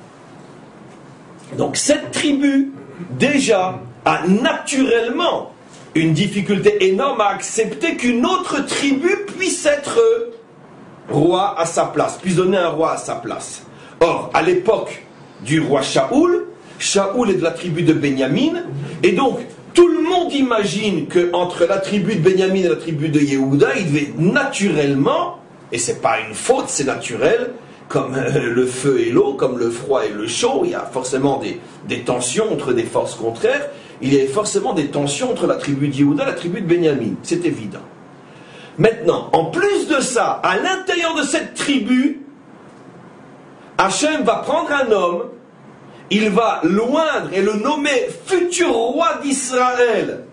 Donc cette tribu, déjà, a naturellement une difficulté énorme à accepter qu'une autre tribu puisse être roi à sa place, puisse donner un roi à sa place. Or, à l'époque du roi Shaoul, Shaoul est de la tribu de Benyamin, et donc, tout le monde imagine qu'entre la tribu de Benyamin et la tribu de Yehuda, il devait naturellement, et c'est pas une faute, c'est naturel, comme le feu et l'eau, comme le froid et le chaud, il y a forcément des, des tensions entre des forces contraires, il y a forcément des tensions entre la tribu de Yehuda et la tribu de Benyamin, c'est évident. Maintenant, en plus de ça, à l'intérieur de cette tribu, Hachem va prendre un homme, il va l'oindre et le nommer futur roi d'Israël.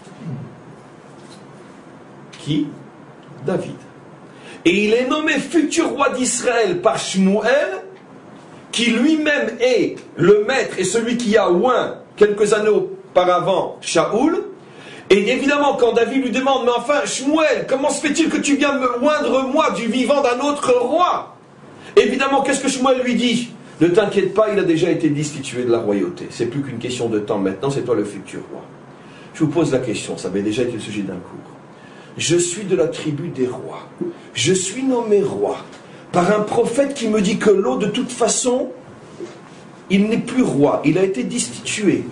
Qui? David. Et il est nommé futur roi d'Israël par Shmuel, qui lui-même est le maître et celui qui a oint quelques années auparavant Shaoul. Et évidemment, quand David lui demande, mais enfin, Shmuel, comment se fait-il que tu viens me oindre moi du vivant d'un autre roi? Évidemment, qu'est-ce que Shmuel lui dit? Ne t'inquiète pas, il a déjà été destitué de la royauté. C'est plus qu'une question de temps maintenant, c'est toi le futur roi. Je vous pose la question, ça avait déjà été le sujet d'un cours. Je suis de la tribu des rois. Je suis nommé roi par un prophète qui me dit que l'eau, de toute façon, il n'est plus roi, il a été destitué.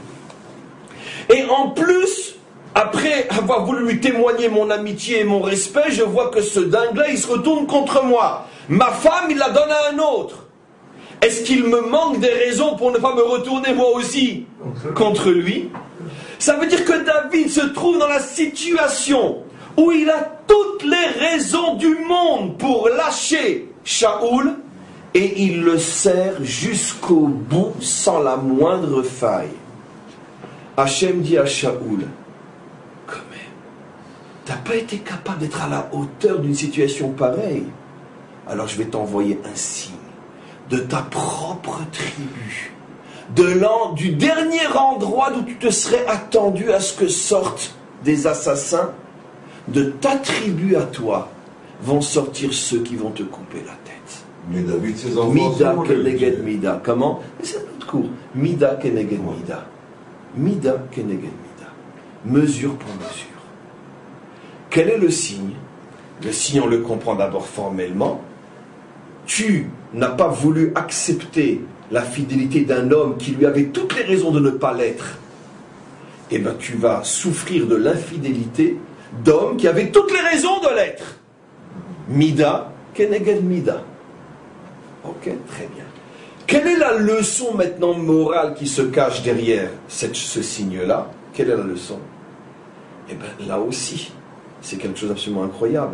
Et en plus, après avoir voulu lui témoigner mon amitié et mon respect, je vois que ce dingue-là, il se retourne contre moi. Ma femme, il la donne à un autre. Est-ce qu'il me manque des raisons pour ne pas me retourner moi aussi contre lui? Ça veut dire que David se trouve dans la situation où il a toutes les raisons du monde pour lâcher Shaoul, et il le sert jusqu'au bout sans la moindre faille. Hachem dit à Shaoul, quand même, t'as pas été capable d'être à la hauteur d'une situation pareille, alors je vais t'envoyer un signe de ta propre tribu, de l'en, du dernier endroit d'où tu te serais attendu à ce que sortent des assassins, de ta tribu à toi vont sortir ceux qui vont te couper la tête. Mais David, ses enfants Mida sont keneged mida. Comment? C'est un autre cours. Mida keneged mida. Mida keneged mida. Mesure pour mesure. Quel est le signe? Le signe, on le comprend d'abord formellement. Tu n'as pas voulu accepter la fidélité d'un homme qui lui avait toutes les raisons de ne pas l'être. Eh bien, tu vas souffrir de l'infidélité d'hommes qui avaient toutes les raisons de l'être. Mida keneged mida. Ok, très bien. Quelle est la leçon maintenant morale qui se cache derrière cette, ce signe-là? Quelle est la leçon? Eh bien, là aussi, c'est quelque chose d'absolument incroyable.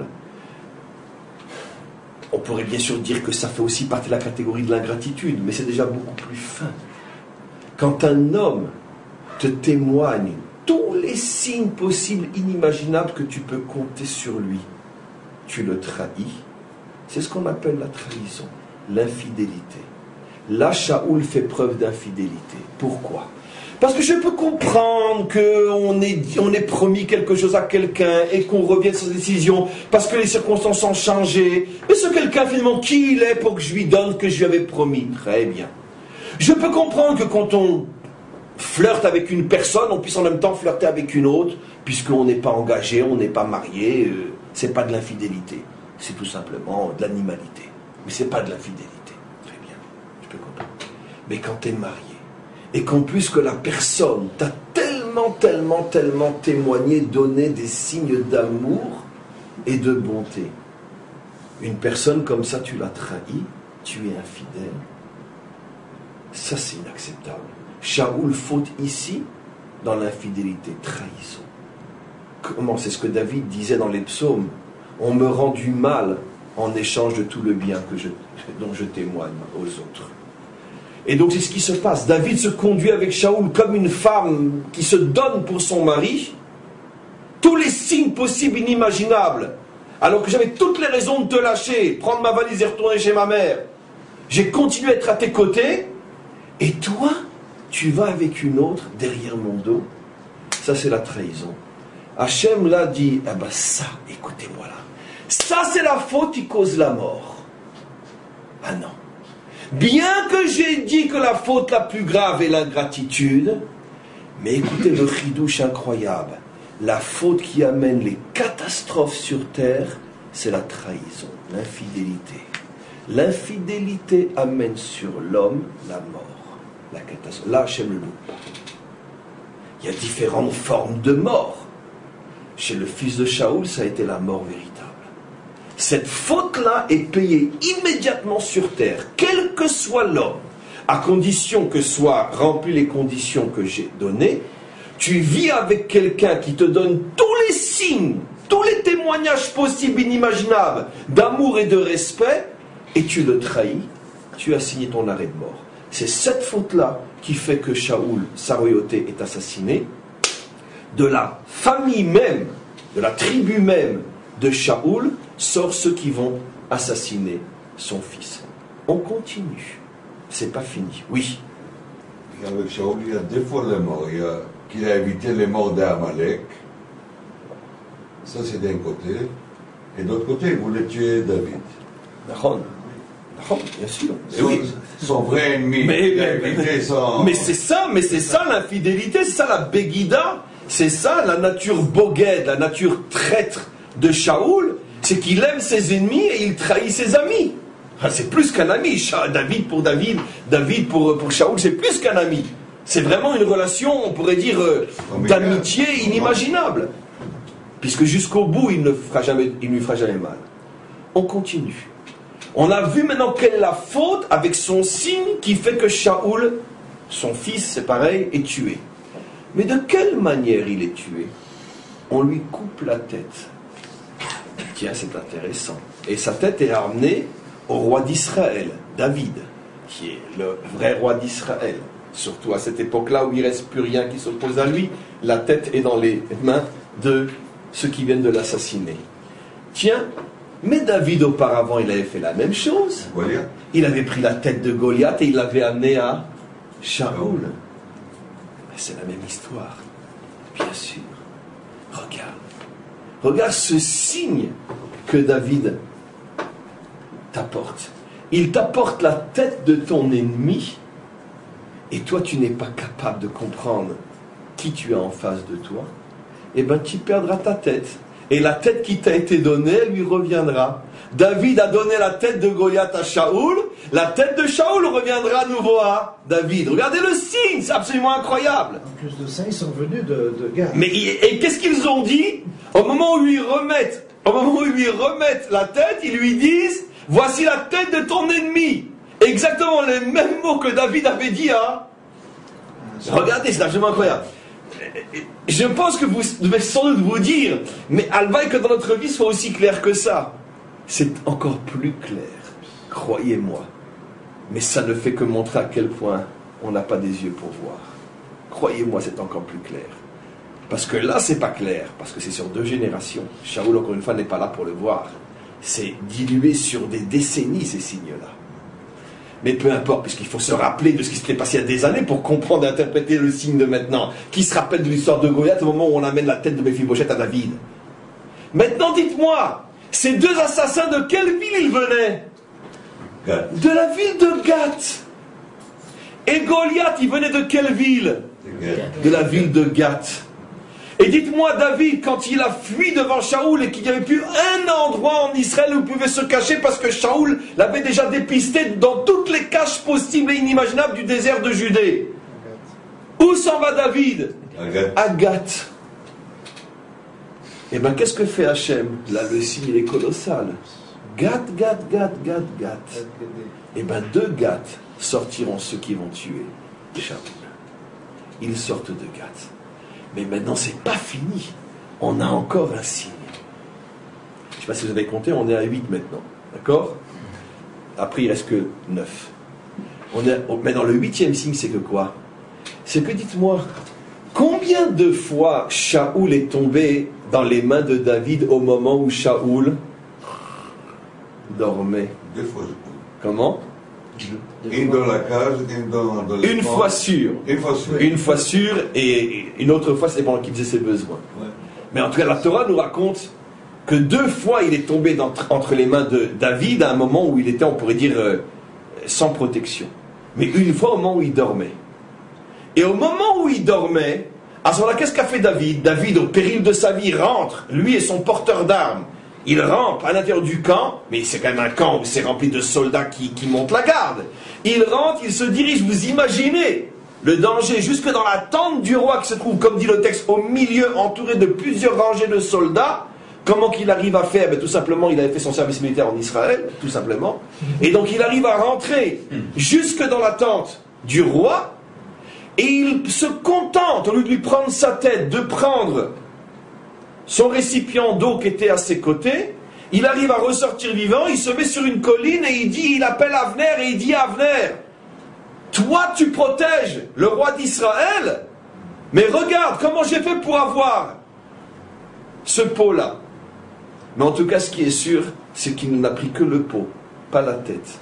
On pourrait bien sûr dire que ça fait aussi partie de la catégorie de l'ingratitude, mais c'est déjà beaucoup plus fin. Quand un homme te témoigne tous les signes possibles, inimaginables que tu peux compter sur lui, tu le trahis. C'est ce qu'on appelle la trahison, l'infidélité. Là, Shaoul fait preuve d'infidélité. Pourquoi? Parce que je peux comprendre qu'on est, on est promis quelque chose à quelqu'un et qu'on revienne sur sa décision parce que les circonstances ont changé. Mais ce quelqu'un, finalement, qui il est pour que je lui donne ce que je lui avais promis? Très bien. Je peux comprendre que quand on flirte avec une personne, on puisse en même temps flirter avec une autre, puisqu'on n'est pas engagé, on n'est pas marié. c'est pas de l'infidélité, c'est tout simplement de l'animalité. Mais c'est pas de l'infidélité. Très bien, je peux comprendre. Mais quand tu es marié, et qu'en plus que la personne t'a tellement, tellement, tellement témoigné, donné des signes d'amour et de bonté, une personne comme ça, tu l'as trahi, tu es infidèle, ça c'est inacceptable. Shaoul faute ici dans l'infidélité, trahison. Comment? C'est ce que David disait dans les psaumes. On me rend du mal en échange de tout le bien que je, dont je témoigne aux autres. Et donc c'est ce qui se passe. David se conduit avec Shaoul comme une femme qui se donne pour son mari, tous les signes possibles, inimaginables, alors que j'avais toutes les raisons de te lâcher, prendre ma valise et retourner chez ma mère. J'ai continué à être à tes côtés, et toi, tu vas avec une autre derrière mon dos. Ça c'est la trahison. Hachem l'a dit, ah ben ça, écoutez-moi là, ça c'est la faute qui cause la mort. Ah non. Bien que j'ai dit que la faute la plus grave est l'ingratitude, mais écoutez le chidouche incroyable. La faute qui amène les catastrophes sur terre, c'est la trahison, l'infidélité. L'infidélité amène sur l'homme la mort, la catastrophe. Là, Hachem le loue. Il y a différentes formes de mort. Chez le fils de Shaoul, ça a été la mort véritable. Cette faute-là est payée immédiatement sur terre, quel que soit l'homme, à condition que soient remplies les conditions que j'ai données. Tu vis avec quelqu'un qui te donne tous les signes, tous les témoignages possibles, inimaginables, d'amour et de respect, et tu le trahis, tu as signé ton arrêt de mort. C'est cette faute-là qui fait que Shaoul, sa royauté, est assassiné. De la famille même, de la tribu même de Shaoul, sortent ceux qui vont assassiner son fils. On continue. C'est pas fini. Oui. Et avec Shaoul, il y a deux fois les morts. Il y a qu'il a évité les morts d'Amalek. Ça, c'est d'un côté. Et d'autre côté, il voulait tuer David. Nahon. Nahon, bien sûr. Son, oui. son vrai ennemi. Mais, il a évité son... mais c'est ça, mais c'est ça l'infidélité, c'est ça la Begida, c'est ça la nature boguette, la nature traître de Shaoul, c'est qu'il aime ses ennemis et il trahit ses amis. C'est plus qu'un ami. David pour David, David pour, pour Shaoul, c'est plus qu'un ami. C'est vraiment une relation, on pourrait dire, euh, d'amitié inimaginable. Puisque jusqu'au bout, il ne fera jamais, il ne lui fera jamais mal. On continue. On a vu maintenant quelle est la faute avec son signe qui fait que Shaoul, son fils, c'est pareil, est tué. Mais de quelle manière il est tué? On lui coupe la tête. Tiens, c'est intéressant. Et sa tête est ramenée au roi d'Israël, David, qui est le vrai roi d'Israël. Surtout à cette époque-là où il ne reste plus rien qui s'oppose à lui, la tête est dans les mains de ceux qui viennent de l'assassiner. Tiens, mais David auparavant, il avait fait la même chose. Goliath. Il avait pris la tête de Goliath et il l'avait amené à Shaoul. Mais c'est la même histoire, bien sûr. Regarde. Regarde ce signe que David t'apporte. Il t'apporte la tête de ton ennemi et toi tu n'es pas capable de comprendre qui tu as en face de toi. Eh bien tu perdras ta tête. Et la tête qui t'a été donnée, elle lui reviendra. David a donné la tête de Goliath à Shaoul, la tête de Shaoul reviendra à nouveau à David. Regardez le signe, c'est absolument incroyable. En plus de ça, ils sont venus de, de Gath. Mais et qu'est-ce qu'ils ont dit? Au moment où ils remettent, au moment où ils lui remettent la tête, ils lui disent: voici la tête de ton ennemi. Exactement les mêmes mots que David avait dit à... Regardez, c'est absolument incroyable. Je pense que vous devez sans doute vous dire, mais alvaï que dans notre vie soit aussi clair que ça. C'est encore plus clair, croyez-moi. Mais ça ne fait que montrer à quel point on n'a pas des yeux pour voir. Croyez-moi, c'est encore plus clair. Parce que là, c'est pas clair, parce que c'est sur deux générations. Shaoul, encore une fois, n'est pas là pour le voir. C'est dilué sur des décennies, ces signes-là. Mais peu importe, puisqu'il faut se rappeler de ce qui s'était passé il y a des années pour comprendre et interpréter le signe de maintenant. Qui se rappelle de l'histoire de Goliath au moment où on amène la tête de Méphibosheth à David? Maintenant, dites-moi, ces deux assassins, de quelle ville ils venaient? Gath. De la ville de Gath. Et Goliath, il venait de quelle ville? De Gath. De la ville de Gath. Et dites-moi, David, quand il a fui devant Shaoul et qu'il n'y avait plus un endroit en Israël où il pouvait se cacher parce que Shaoul l'avait déjà dépisté dans toutes les caches possibles et inimaginables du désert de Judée. Où s'en va David? À Gath. Et bien, qu'est-ce que fait Hachem? Là, le signe, il est colossal. Gath, Gath, Gath, Gath, Gath. Et bien, de Gath sortiront ceux qui vont tuer Shaoul. Ils sortent de Gath. Mais maintenant, c'est pas fini. On a encore un signe. Je ne sais pas si vous avez compté, on est à huit maintenant. D'accord? Après, il reste que neuf. On est, maintenant, le huitième signe, c'est que quoi? C'est que, dites-moi, combien de fois Shaoul est tombé dans les mains de David au moment où Shaoul dormait? Deux fois. Comment? Une dans la cage, une dans, dans les Une fois sûre. Une fois sûre. Une fois sûre, et une autre fois, c'est pendant qu'il faisait ses besoins. Ouais. Mais en tout cas, la Torah nous raconte que deux fois il est tombé dans, entre les mains de David à un moment où il était, on pourrait dire, euh, sans protection. Mais une fois au moment où il dormait. Et au moment où il dormait, à ce moment-là, qu'est-ce qu'a fait David? David, au péril de sa vie, rentre, lui et son porteur d'armes. Il rampe à l'intérieur du camp, mais c'est quand même un camp où c'est rempli de soldats qui, qui montent la garde. Il rentre, il se dirige, vous imaginez le danger, jusque dans la tente du roi qui se trouve, comme dit le texte, au milieu, entouré de plusieurs rangées de soldats. Comment qu'il arrive à faire? Ben, tout simplement, il avait fait son service militaire en Israël, tout simplement. Et donc il arrive à rentrer jusque dans la tente du roi, et il se contente, au lieu de lui prendre sa tête, de prendre son récipient d'eau qui était à ses côtés. Il arrive à ressortir vivant, il se met sur une colline et il dit, il appelle Avner et il dit à Avner, toi tu protèges le roi d'Israël, mais regarde comment j'ai fait pour avoir ce pot-là. Mais en tout cas, ce qui est sûr, c'est qu'il n'a pris que le pot, pas la tête.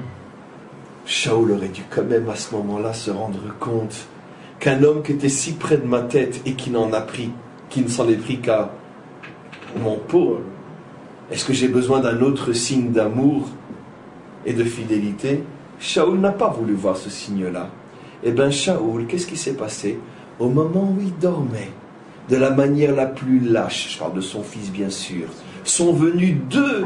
Shaoul aurait dû quand même à ce moment-là se rendre compte qu'un homme qui était si près de ma tête et qui n'en a pris, qui ne s'en est pris qu'à mon pot, est-ce que j'ai besoin d'un autre signe d'amour et de fidélité? Shaoul n'a pas voulu voir ce signe-là. Eh bien, Shaoul, qu'est-ce qui s'est passé? Au moment où il dormait, de la manière la plus lâche, je parle de son fils bien sûr, sont venus deux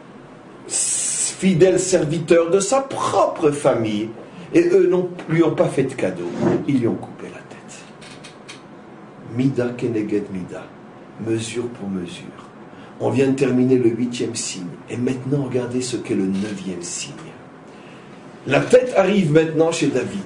fidèles serviteurs de sa propre famille, et eux ne lui ont pas fait de cadeau, ils lui ont coupé la tête. Mida keneged mida, mesure pour mesure. On vient de terminer le huitième signe, et maintenant regardez ce qu'est le neuvième signe. La tête arrive maintenant chez David.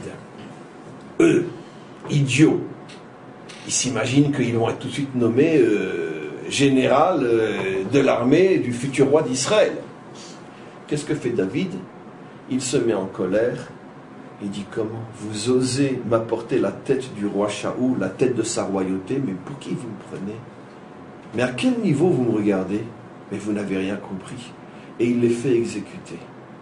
Eux, idiots, ils s'imaginent qu'ils vont être tout de suite nommés euh, général euh, de l'armée du futur roi d'Israël. Qu'est-ce que fait David? Il se met en colère. Il dit, comment vous osez m'apporter la tête du roi Shaoul, la tête de sa royauté, mais pour qui vous me prenez? Mais à quel niveau vous me regardez? Mais vous n'avez rien compris. Et il les fait exécuter.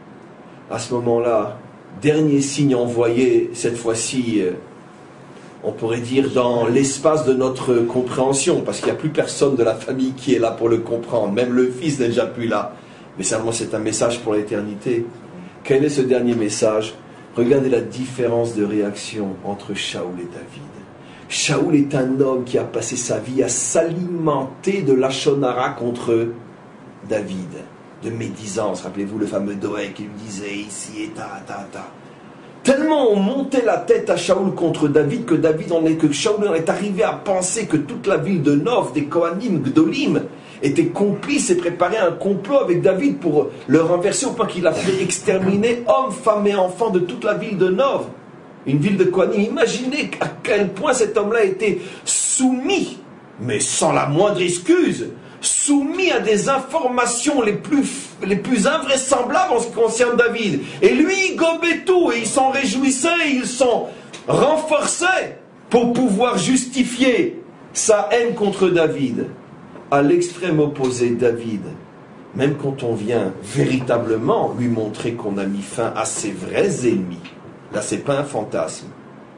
À ce moment-là, dernier signe envoyé, cette fois-ci, euh, on pourrait dire dans l'espace de notre compréhension, parce qu'il n'y a plus personne de la famille qui est là pour le comprendre, même le fils n'est déjà plus là. Mais seulement c'est un message pour l'éternité. Quel est ce dernier message? Regardez la différence de réaction entre Shaoul et David. Shaoul est un homme qui a passé sa vie à s'alimenter de la shonara contre David, de médisance. Rappelez-vous le fameux Doeg qui lui disait ici et ta ta ta. Tellement on montait la tête à Shaoul contre David que David en est que Shaoul en est arrivé à penser que toute la ville de Nov, des Kohanim, Gdolim, était complice et préparait un complot avec David pour le renverser au point qu'il a fait exterminer hommes, femmes et enfants de toute la ville de Nov. Une ville de Kohanim. Imaginez à quel point cet homme-là était soumis, mais sans la moindre excuse, soumis à des informations les plus, les plus invraisemblables en ce qui concerne David. Et lui, il gobait tout, et il s'en réjouissait, et ils s'en renforçaient pour pouvoir justifier sa haine contre David. À l'extrême opposé, David, même quand on vient véritablement lui montrer qu'on a mis fin à ses vrais ennemis, là c'est pas un fantasme,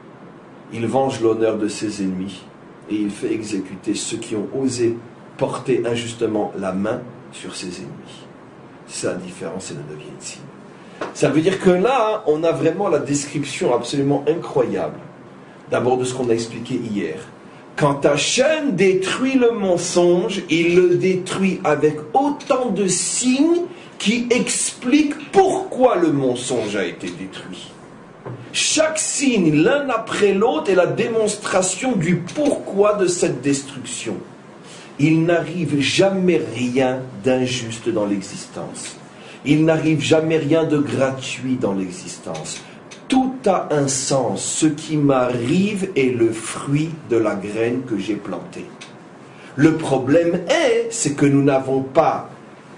il venge l'honneur de ses ennemis et il fait exécuter ceux qui ont osé porter injustement la main sur ses ennemis. C'est la différence, c'est le neuvième signe. Ça veut dire que là, on a vraiment la description absolument incroyable, d'abord de ce qu'on a expliqué hier. Quand Hachem détruit le mensonge, il le détruit avec autant de signes qui expliquent pourquoi le mensonge a été détruit. Chaque signe, l'un après l'autre, est la démonstration du pourquoi de cette destruction. Il n'arrive jamais rien d'injuste dans l'existence. Il n'arrive jamais rien de gratuit dans l'existence. Tout a un sens. Ce qui m'arrive est le fruit de la graine que j'ai plantée. Le problème est, c'est que nous n'avons pas,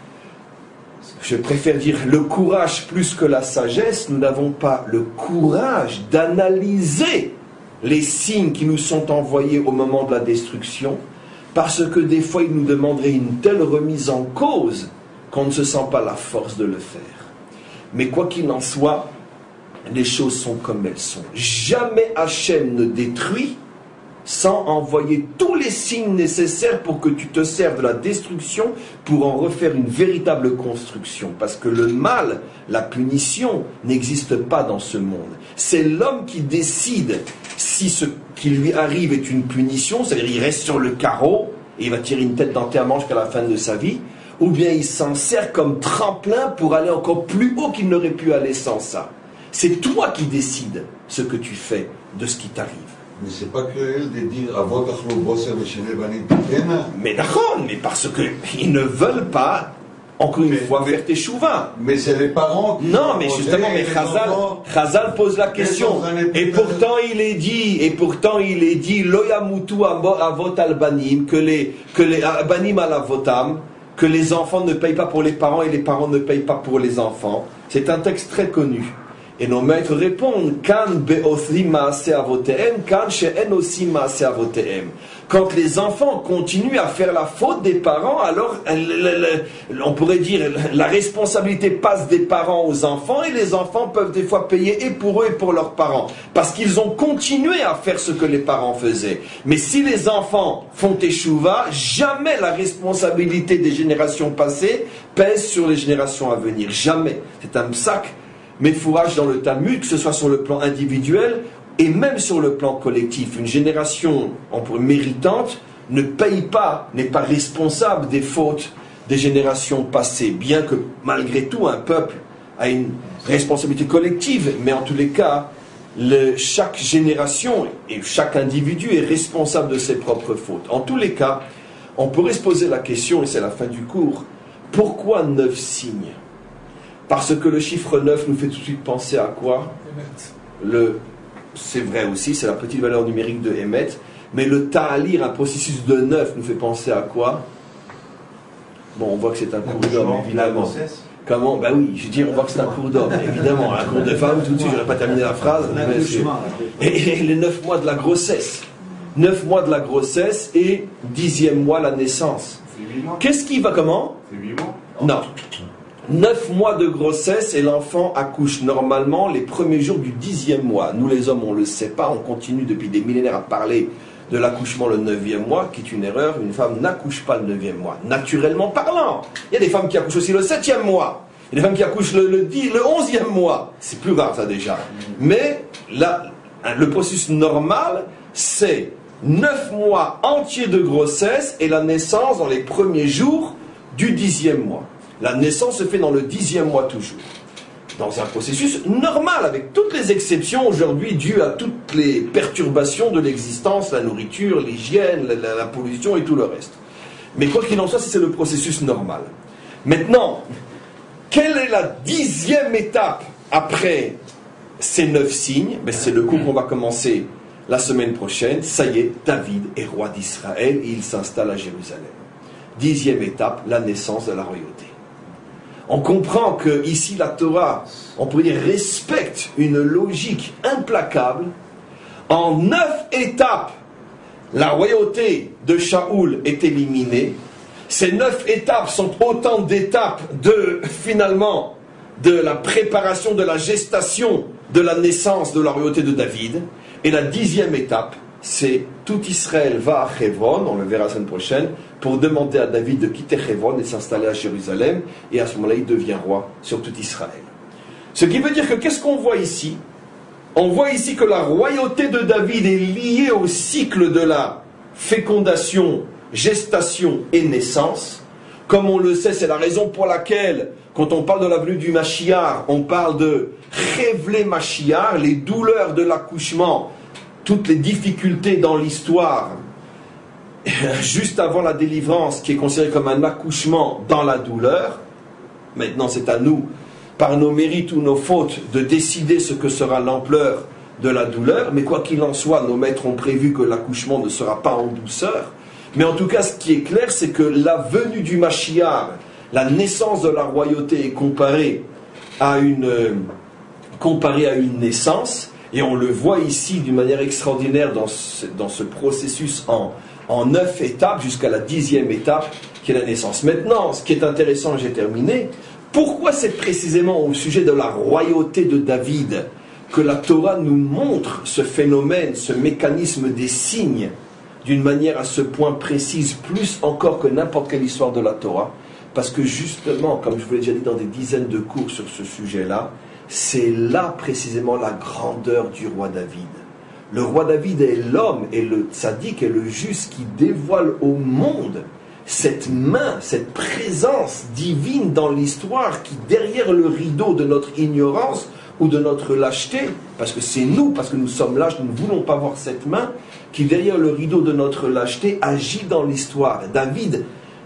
je préfère dire le courage plus que la sagesse, nous n'avons pas le courage d'analyser les signes qui nous sont envoyés au moment de la destruction, parce que des fois il nous demanderait une telle remise en cause qu'on ne se sent pas la force de le faire. Mais quoi qu'il en soit, les choses sont comme elles sont. Jamais Hachem ne détruit sans envoyer tous les signes nécessaires pour que tu te serves de la destruction pour en refaire une véritable construction. Parce que le mal, la punition, n'existe pas dans ce monde. C'est l'homme qui décide si ce qui lui arrive est une punition, c'est-à-dire il reste sur le carreau et il va tirer une tête d'enterrement jusqu'à la fin de sa vie, ou bien il s'en sert comme tremplin pour aller encore plus haut qu'il n'aurait pu aller sans ça. C'est toi qui décides ce que tu fais de ce qui t'arrive. Mais c'est pas cruel de dire Avot achlu bosser v'shenei banim tikena. Mais d'accord, mais parce qu'ils ne veulent pas, encore une mais, fois, mais, faire teshuva. Mais c'est les parents qui... Non, mais justement, mais Chazal, Chazal pose la question. Et pourtant, il est dit, et pourtant, il est dit, Lo yamutu avot al banim, que les, que les, banim al avotam, que les enfants ne payent pas pour les parents et les parents ne payent pas pour les enfants. C'est un texte très connu. Et nos maîtres répondent Kan be'othri ma'ase avotehem, kan she'en osi ma'ase avotehem. Quand les enfants continuent à faire la faute des parents, alors on pourrait dire la responsabilité passe des parents aux enfants et les enfants peuvent des fois payer et pour eux et pour leurs parents. Parce qu'ils ont continué à faire ce que les parents faisaient. Mais si les enfants font teshuva, jamais la responsabilité des générations passées pèse sur les générations à venir. Jamais. C'est un psak. Mais fourrage dans le Talmud, que ce soit sur le plan individuel et même sur le plan collectif. Une génération méritante ne paye pas, n'est pas responsable des fautes des générations passées, bien que malgré tout un peuple a une responsabilité collective, mais en tous les cas, le, chaque génération et chaque individu est responsable de ses propres fautes. En tous les cas, on pourrait se poser la question, et c'est la fin du cours, pourquoi neuf signes ? Parce que le chiffre neuf nous fait tout de suite penser à quoi ? Le, c'est vrai aussi, c'est la petite valeur numérique de Emet, mais le Ta'alir, un processus de neuf, nous fait penser à quoi ? Bon, on voit que c'est un cours d'homme, évidemment. Comment ? Ben oui, je veux dire, on voit que c'est un cours d'homme, évidemment. Un cours de femme, tout de suite, je n'aurais pas terminé la phrase. Et, et les neuf mois de la grossesse. Neuf mois de la grossesse et dixième mois la naissance. Qu'est-ce qui va comment ? C'est huit mois ? Non. Neuf mois de grossesse et l'enfant accouche normalement les premiers jours du dixième mois. Nous les hommes, on ne le sait pas, on continue depuis des millénaires à parler de l'accouchement le neuvième mois, qui est une erreur. Une femme n'accouche pas le neuvième mois, naturellement parlant. Il y a des femmes qui accouchent aussi le septième mois. Il y a des femmes qui accouchent le, le, dix, le onzième mois. C'est plus rare ça déjà. Mais là, le processus normal, c'est neuf mois entiers de grossesse et la naissance dans les premiers jours du dixième mois. La naissance se fait dans le dixième mois toujours. Dans un processus normal, avec toutes les exceptions aujourd'hui dues à toutes les perturbations de l'existence, la nourriture, l'hygiène, la, la, la pollution et tout le reste. Mais quoi qu'il en soit, c'est le processus normal. Maintenant, quelle est la dixième étape après ces neuf signes ? Ben, c'est le coup qu'on va commencer la semaine prochaine. Ça y est, David est roi d'Israël et il s'installe à Jérusalem. Dixième étape, la naissance de la royauté. On comprend que ici la Torah, on pourrait dire, respecte une logique implacable. En neuf étapes, la royauté de Shaoul est éliminée. Ces neuf étapes sont autant d'étapes de, finalement, de la préparation, de la gestation de la naissance de la royauté de David. Et la dixième étape, c'est tout Israël va à Hebron, on le verra la semaine prochaine, pour demander à David de quitter Hebron et s'installer à Jérusalem, et à ce moment-là, il devient roi sur tout Israël. Ce qui veut dire que, qu'est-ce qu'on voit ici ? On voit ici que la royauté de David est liée au cycle de la fécondation, gestation et naissance. Comme on le sait, c'est la raison pour laquelle, quand on parle de la venue du Mashiach, on parle de Révélé Mashiach, les douleurs de l'accouchement, toutes les difficultés dans l'histoire, juste avant la délivrance, qui est considérée comme un accouchement dans la douleur. Maintenant, c'est à nous, par nos mérites ou nos fautes, de décider ce que sera l'ampleur de la douleur. Mais quoi qu'il en soit, nos maîtres ont prévu que l'accouchement ne sera pas en douceur. Mais en tout cas, ce qui est clair, c'est que la venue du Mashiach, la naissance de la royauté est comparée à une, euh, comparée à une naissance. Et on le voit ici d'une manière extraordinaire dans ce, dans ce processus en, en neuf étapes jusqu'à la dixième étape qui est la naissance. Maintenant, ce qui est intéressant, j'ai terminé, pourquoi c'est précisément au sujet de la royauté de David que la Torah nous montre ce phénomène, ce mécanisme des signes d'une manière à ce point précise, plus encore que n'importe quelle histoire de la Torah? Parce que justement, comme je vous l'ai déjà dit dans des dizaines de cours sur ce sujet-là, c'est là précisément la grandeur du roi David. Le roi David est l'homme et le tzaddik est le juste qui dévoile au monde cette main, cette présence divine dans l'histoire qui, derrière le rideau de notre ignorance ou de notre lâcheté, parce que c'est nous, parce que nous sommes lâches, nous ne voulons pas voir cette main, qui derrière le rideau de notre lâcheté agit dans l'histoire. David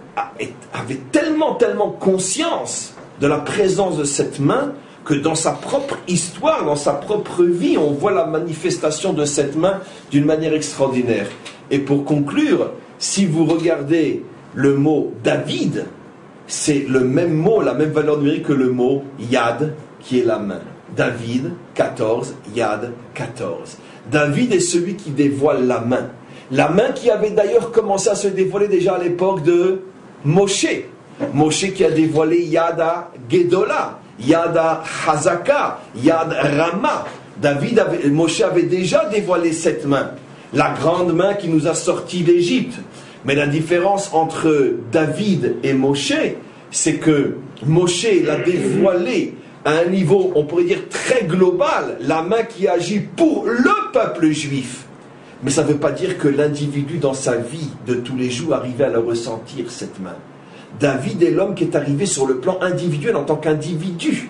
avait tellement, tellement conscience de la présence de cette main que dans sa propre histoire, dans sa propre vie, on voit la manifestation de cette main d'une manière extraordinaire. Et pour conclure, si vous regardez le mot David, c'est le même mot, la même valeur numérique que le mot Yad, qui est la main. David, quatorze, Yad, quatorze. David est celui qui dévoile la main. La main qui avait d'ailleurs commencé à se dévoiler déjà à l'époque de Moshe. Moshe qui a dévoilé Yada Gedola, Yada Hazaka, Yad Rama. David avait, Moshe avait déjà dévoilé cette main, la grande main qui nous a sortis d'Égypte. Mais la différence entre David et Moshe, c'est que Moshe l'a dévoilé à un niveau, on pourrait dire, très global, la main qui agit pour le peuple juif. Mais ça ne veut pas dire que l'individu dans sa vie de tous les jours arrivait à le ressentir, cette main. David est l'homme qui est arrivé sur le plan individuel en tant qu'individu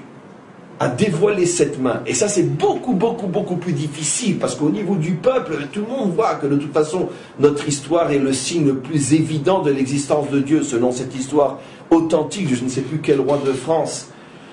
à dévoiler cette main. Et ça, c'est beaucoup, beaucoup, beaucoup plus difficile, parce qu'au niveau du peuple, tout le monde voit que de toute façon, notre histoire est le signe le plus évident de l'existence de Dieu, selon cette histoire authentique. Je ne sais plus quel roi de France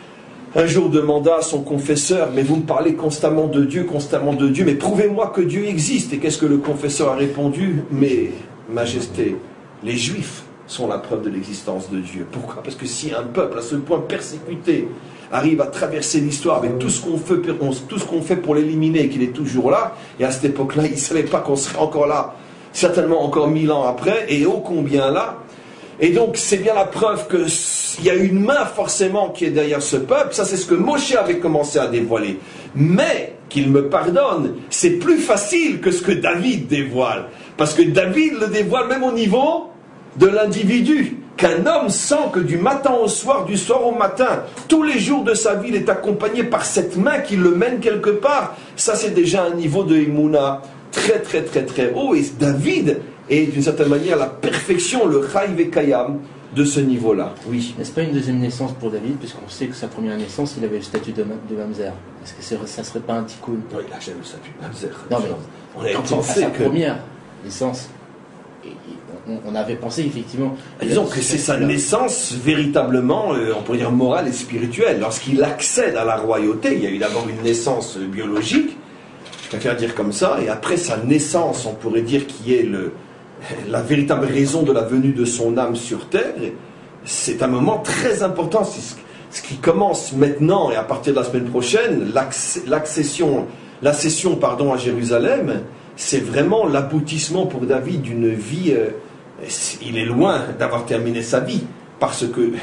un jour demanda à son confesseur: mais vous me parlez constamment de Dieu, constamment de Dieu, mais prouvez-moi que Dieu existe. Et qu'est-ce que le confesseur a répondu? Mais, Majesté, les Juifs sont la preuve de l'existence de Dieu. Pourquoi? Parce que si un peuple à ce point persécuté arrive à traverser l'histoire avec tout ce qu'on fait, tout ce qu'on fait pour l'éliminer et qu'il est toujours là, et à cette époque-là, il ne savait pas qu'on serait encore là, certainement encore mille ans après, et ô combien là. Et donc, c'est bien la preuve qu'il y a une main forcément qui est derrière ce peuple. Ça, c'est ce que Moshe avait commencé à dévoiler. Mais, qu'il me pardonne, c'est plus facile que ce que David dévoile. Parce que David le dévoile même au niveau de l'individu. Qu'un homme sent que du matin au soir, du soir au matin, tous les jours de sa vie, il est accompagné par cette main qui le mène quelque part. Ça, c'est déjà un niveau de Emouna très, très, très, très haut. Et David est d'une certaine manière la perfection, le Chai Vekayam de ce niveau-là. Oui. N'est-ce pas une deuxième naissance pour David, puisqu'on sait que sa première naissance, il avait le statut de, de Mamzer. Est-ce que c'est, ça ne serait pas un tikkun? Oui, là, j'ai le statut de Mamzer. Non, mais on avait quand pensé sa que... première naissance, on, on avait pensé effectivement... Disons que c'est sa naissance véritablement, euh, on pourrait dire morale et spirituelle. Lorsqu'il accède à la royauté, il y a eu d'abord une naissance biologique, je préfère dire comme ça, et après sa naissance, on pourrait dire qui est le... la véritable raison de la venue de son âme sur terre. C'est un moment très important. C'est ce qui commence maintenant et à partir de la semaine prochaine, l'accession, l'accession pardon, à Jérusalem, c'est vraiment l'aboutissement pour David d'une vie. Euh, il est loin d'avoir terminé sa vie parce que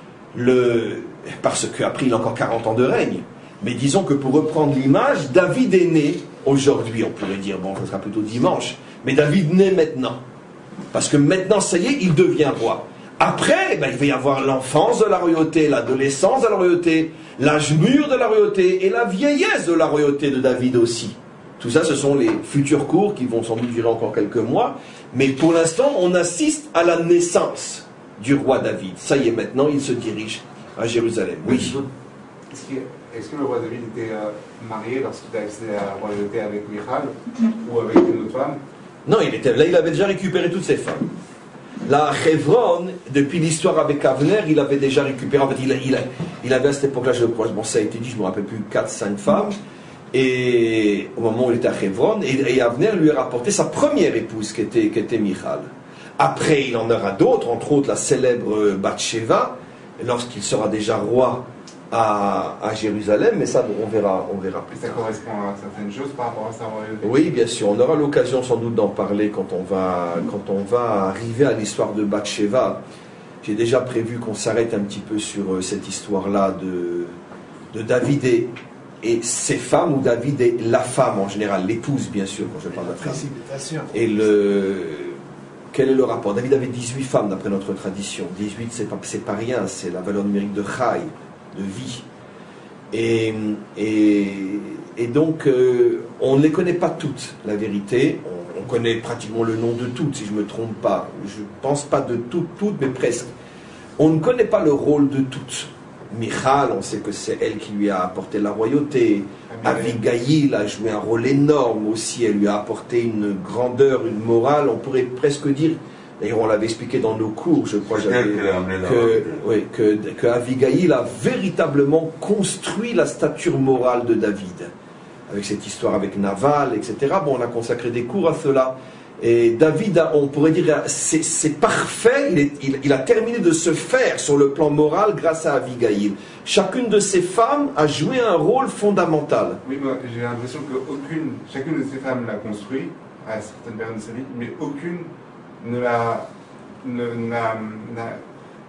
le, parce qu'après il a encore quarante ans de règne. Mais disons que pour reprendre l'image, David est né aujourd'hui, on pourrait dire, bon, ce sera plutôt dimanche, mais David naît maintenant. Parce que maintenant, ça y est, il devient roi. Après, ben, il va y avoir l'enfance de la royauté, l'adolescence de la royauté, l'âge mûr de la royauté et la vieillesse de la royauté de David aussi. Tout ça, ce sont les futurs cours qui vont sans doute durer encore quelques mois. Mais pour l'instant, on assiste à la naissance du roi David. Ça y est, maintenant, il se dirige à Jérusalem. Oui. Est-ce que, est-ce que le roi David était euh, marié lorsqu'il a accédé à la royauté avec Michal ou avec une autre femme? Non, il était, là, il avait déjà récupéré toutes ses femmes. Là, à Hebron, depuis l'histoire avec Avner, il avait déjà récupéré. En fait, il, il, il avait à cette époque-là, je crois, bon, ça a été dit, je ne me rappelle plus, quatre cinq femmes. Et au moment où il était à Hebron, et, et Avner lui a rapporté sa première épouse, qui était, qui était Michal. Après, il en aura d'autres, entre autres la célèbre Bathsheba, lorsqu'il sera déjà roi à, à Jérusalem, mais ça, on verra, on verra plus ça tard. correspond à certaines choses par rapport à sa royauté. Oui, bien sûr. On aura l'occasion sans doute d'en parler quand on va, quand on va arriver à l'histoire de Bathsheba. J'ai déjà prévu qu'on s'arrête un petit peu sur cette histoire-là de, de David et, et ses femmes, ou David et la femme en général, l'épouse bien sûr, quand je parle de la femme. Précipitation. Et le... Quel est le rapport? David avait dix-huit femmes d'après notre tradition. dix-huit, c'est pas, c'est pas rien, c'est la valeur numérique de Chai, de vie. Et, et, et donc, euh, on ne les connaît pas toutes, la vérité. On, on connaît pratiquement le nom de toutes, si je ne me trompe pas. Je ne pense pas de toutes, toutes, mais presque. On ne connaît pas le rôle de toutes. Michal, on sait que c'est elle qui lui a apporté la royauté. Abigail a joué un rôle énorme aussi. Elle lui a apporté une grandeur, une morale, on pourrait presque dire. D'ailleurs, on l'avait expliqué dans nos cours, je crois, j'avais, que, oui, que, que Abigail a véritablement construit la stature morale de David. Avec cette histoire avec Naval, et cetera. Bon, on a consacré des cours à cela. Et David, a, on pourrait dire, c'est, c'est parfait, il, est, il, il a terminé de se faire sur le plan moral grâce à Abigail. Chacune de ces femmes a joué un rôle fondamental. Oui, moi j'ai l'impression que aucune, chacune de ces femmes l'a construit à certaines périodes de sa vie, mais aucune ne l'a, ne, n'a, n'a,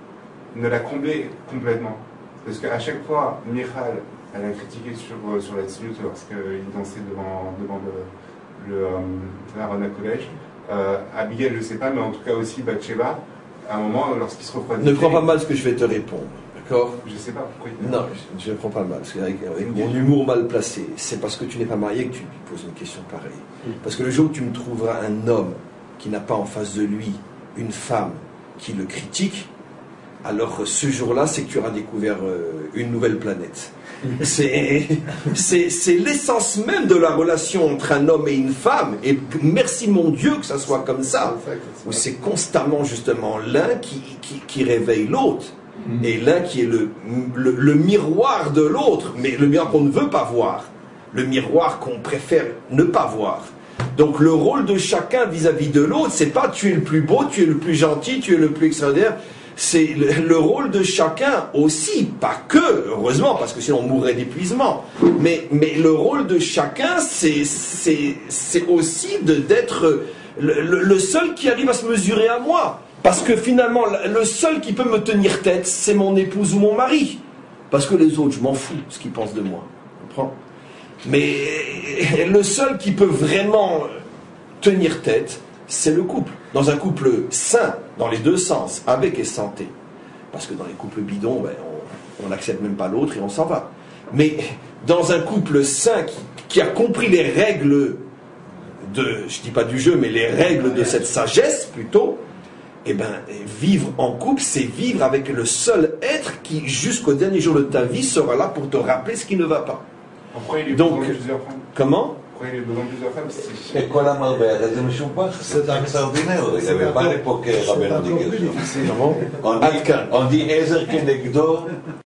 ne l'a comblé complètement. Parce qu'à chaque fois, Michal, elle a critiqué sur, sur l'attitude lorsqu'il dansait devant, devant le, le, le Aaron Kodesh. Euh, Abigail, je ne sais pas, mais en tout cas aussi Bathsheba, à un moment, lorsqu'il se refroidit. Ne prends pas mal ce que je vais te répondre, d'accord? Je ne sais pas pourquoi il Non, je ne prends pas mal, parce qu'avec avec mon humour mal placé, c'est parce que tu n'es pas marié que tu lui poses une question pareille. Parce que le jour où tu me trouveras un homme qui n'a pas en face de lui une femme qui le critique, alors ce jour-là, c'est que tu auras découvert une nouvelle planète. C'est, c'est, c'est l'essence même de la relation entre un homme et une femme, et merci mon Dieu que ça soit comme ça, où c'est constamment justement l'un qui, qui, qui réveille l'autre, et l'un qui est le, le, le miroir de l'autre, mais le miroir qu'on ne veut pas voir, le miroir qu'on préfère ne pas voir. Donc le rôle de chacun vis-à-vis de l'autre, c'est pas tu es le plus beau, tu es le plus gentil, tu es le plus extraordinaire. C'est le, le rôle de chacun aussi, pas que, heureusement, parce que sinon on mourrait d'épuisement. Mais, mais le rôle de chacun, c'est, c'est, c'est aussi de, d'être le, le, le seul qui arrive à se mesurer à moi. Parce que finalement, le seul qui peut me tenir tête, c'est mon épouse ou mon mari. Parce que les autres, je m'en fous ce qu'ils pensent de moi. Tu comprends ? Mais le seul qui peut vraiment tenir tête, c'est le couple. Dans un couple sain, dans les deux sens, avec et sans thé. Parce que dans les couples bidons, ben, on n'accepte même pas l'autre et on s'en va. Mais dans un couple sain qui, qui a compris les règles de, je dis pas du jeu, mais les règles de cette sagesse plutôt, eh ben, vivre en couple, c'est vivre avec le seul être qui, jusqu'au dernier jour de ta vie, sera là pour te rappeler ce qui ne va pas. Pourquoi il est Donc, plusieurs femmes? Comment? Pourquoi il est besoin de plusieurs femmes? Et כל המרבה זה משובח, C'est c'est extraordinaire. Il n'y avait pas l'époque C'est רבנו encore plus דיגרשון. difficile. Comment? On dit, on dit עזר כנגדו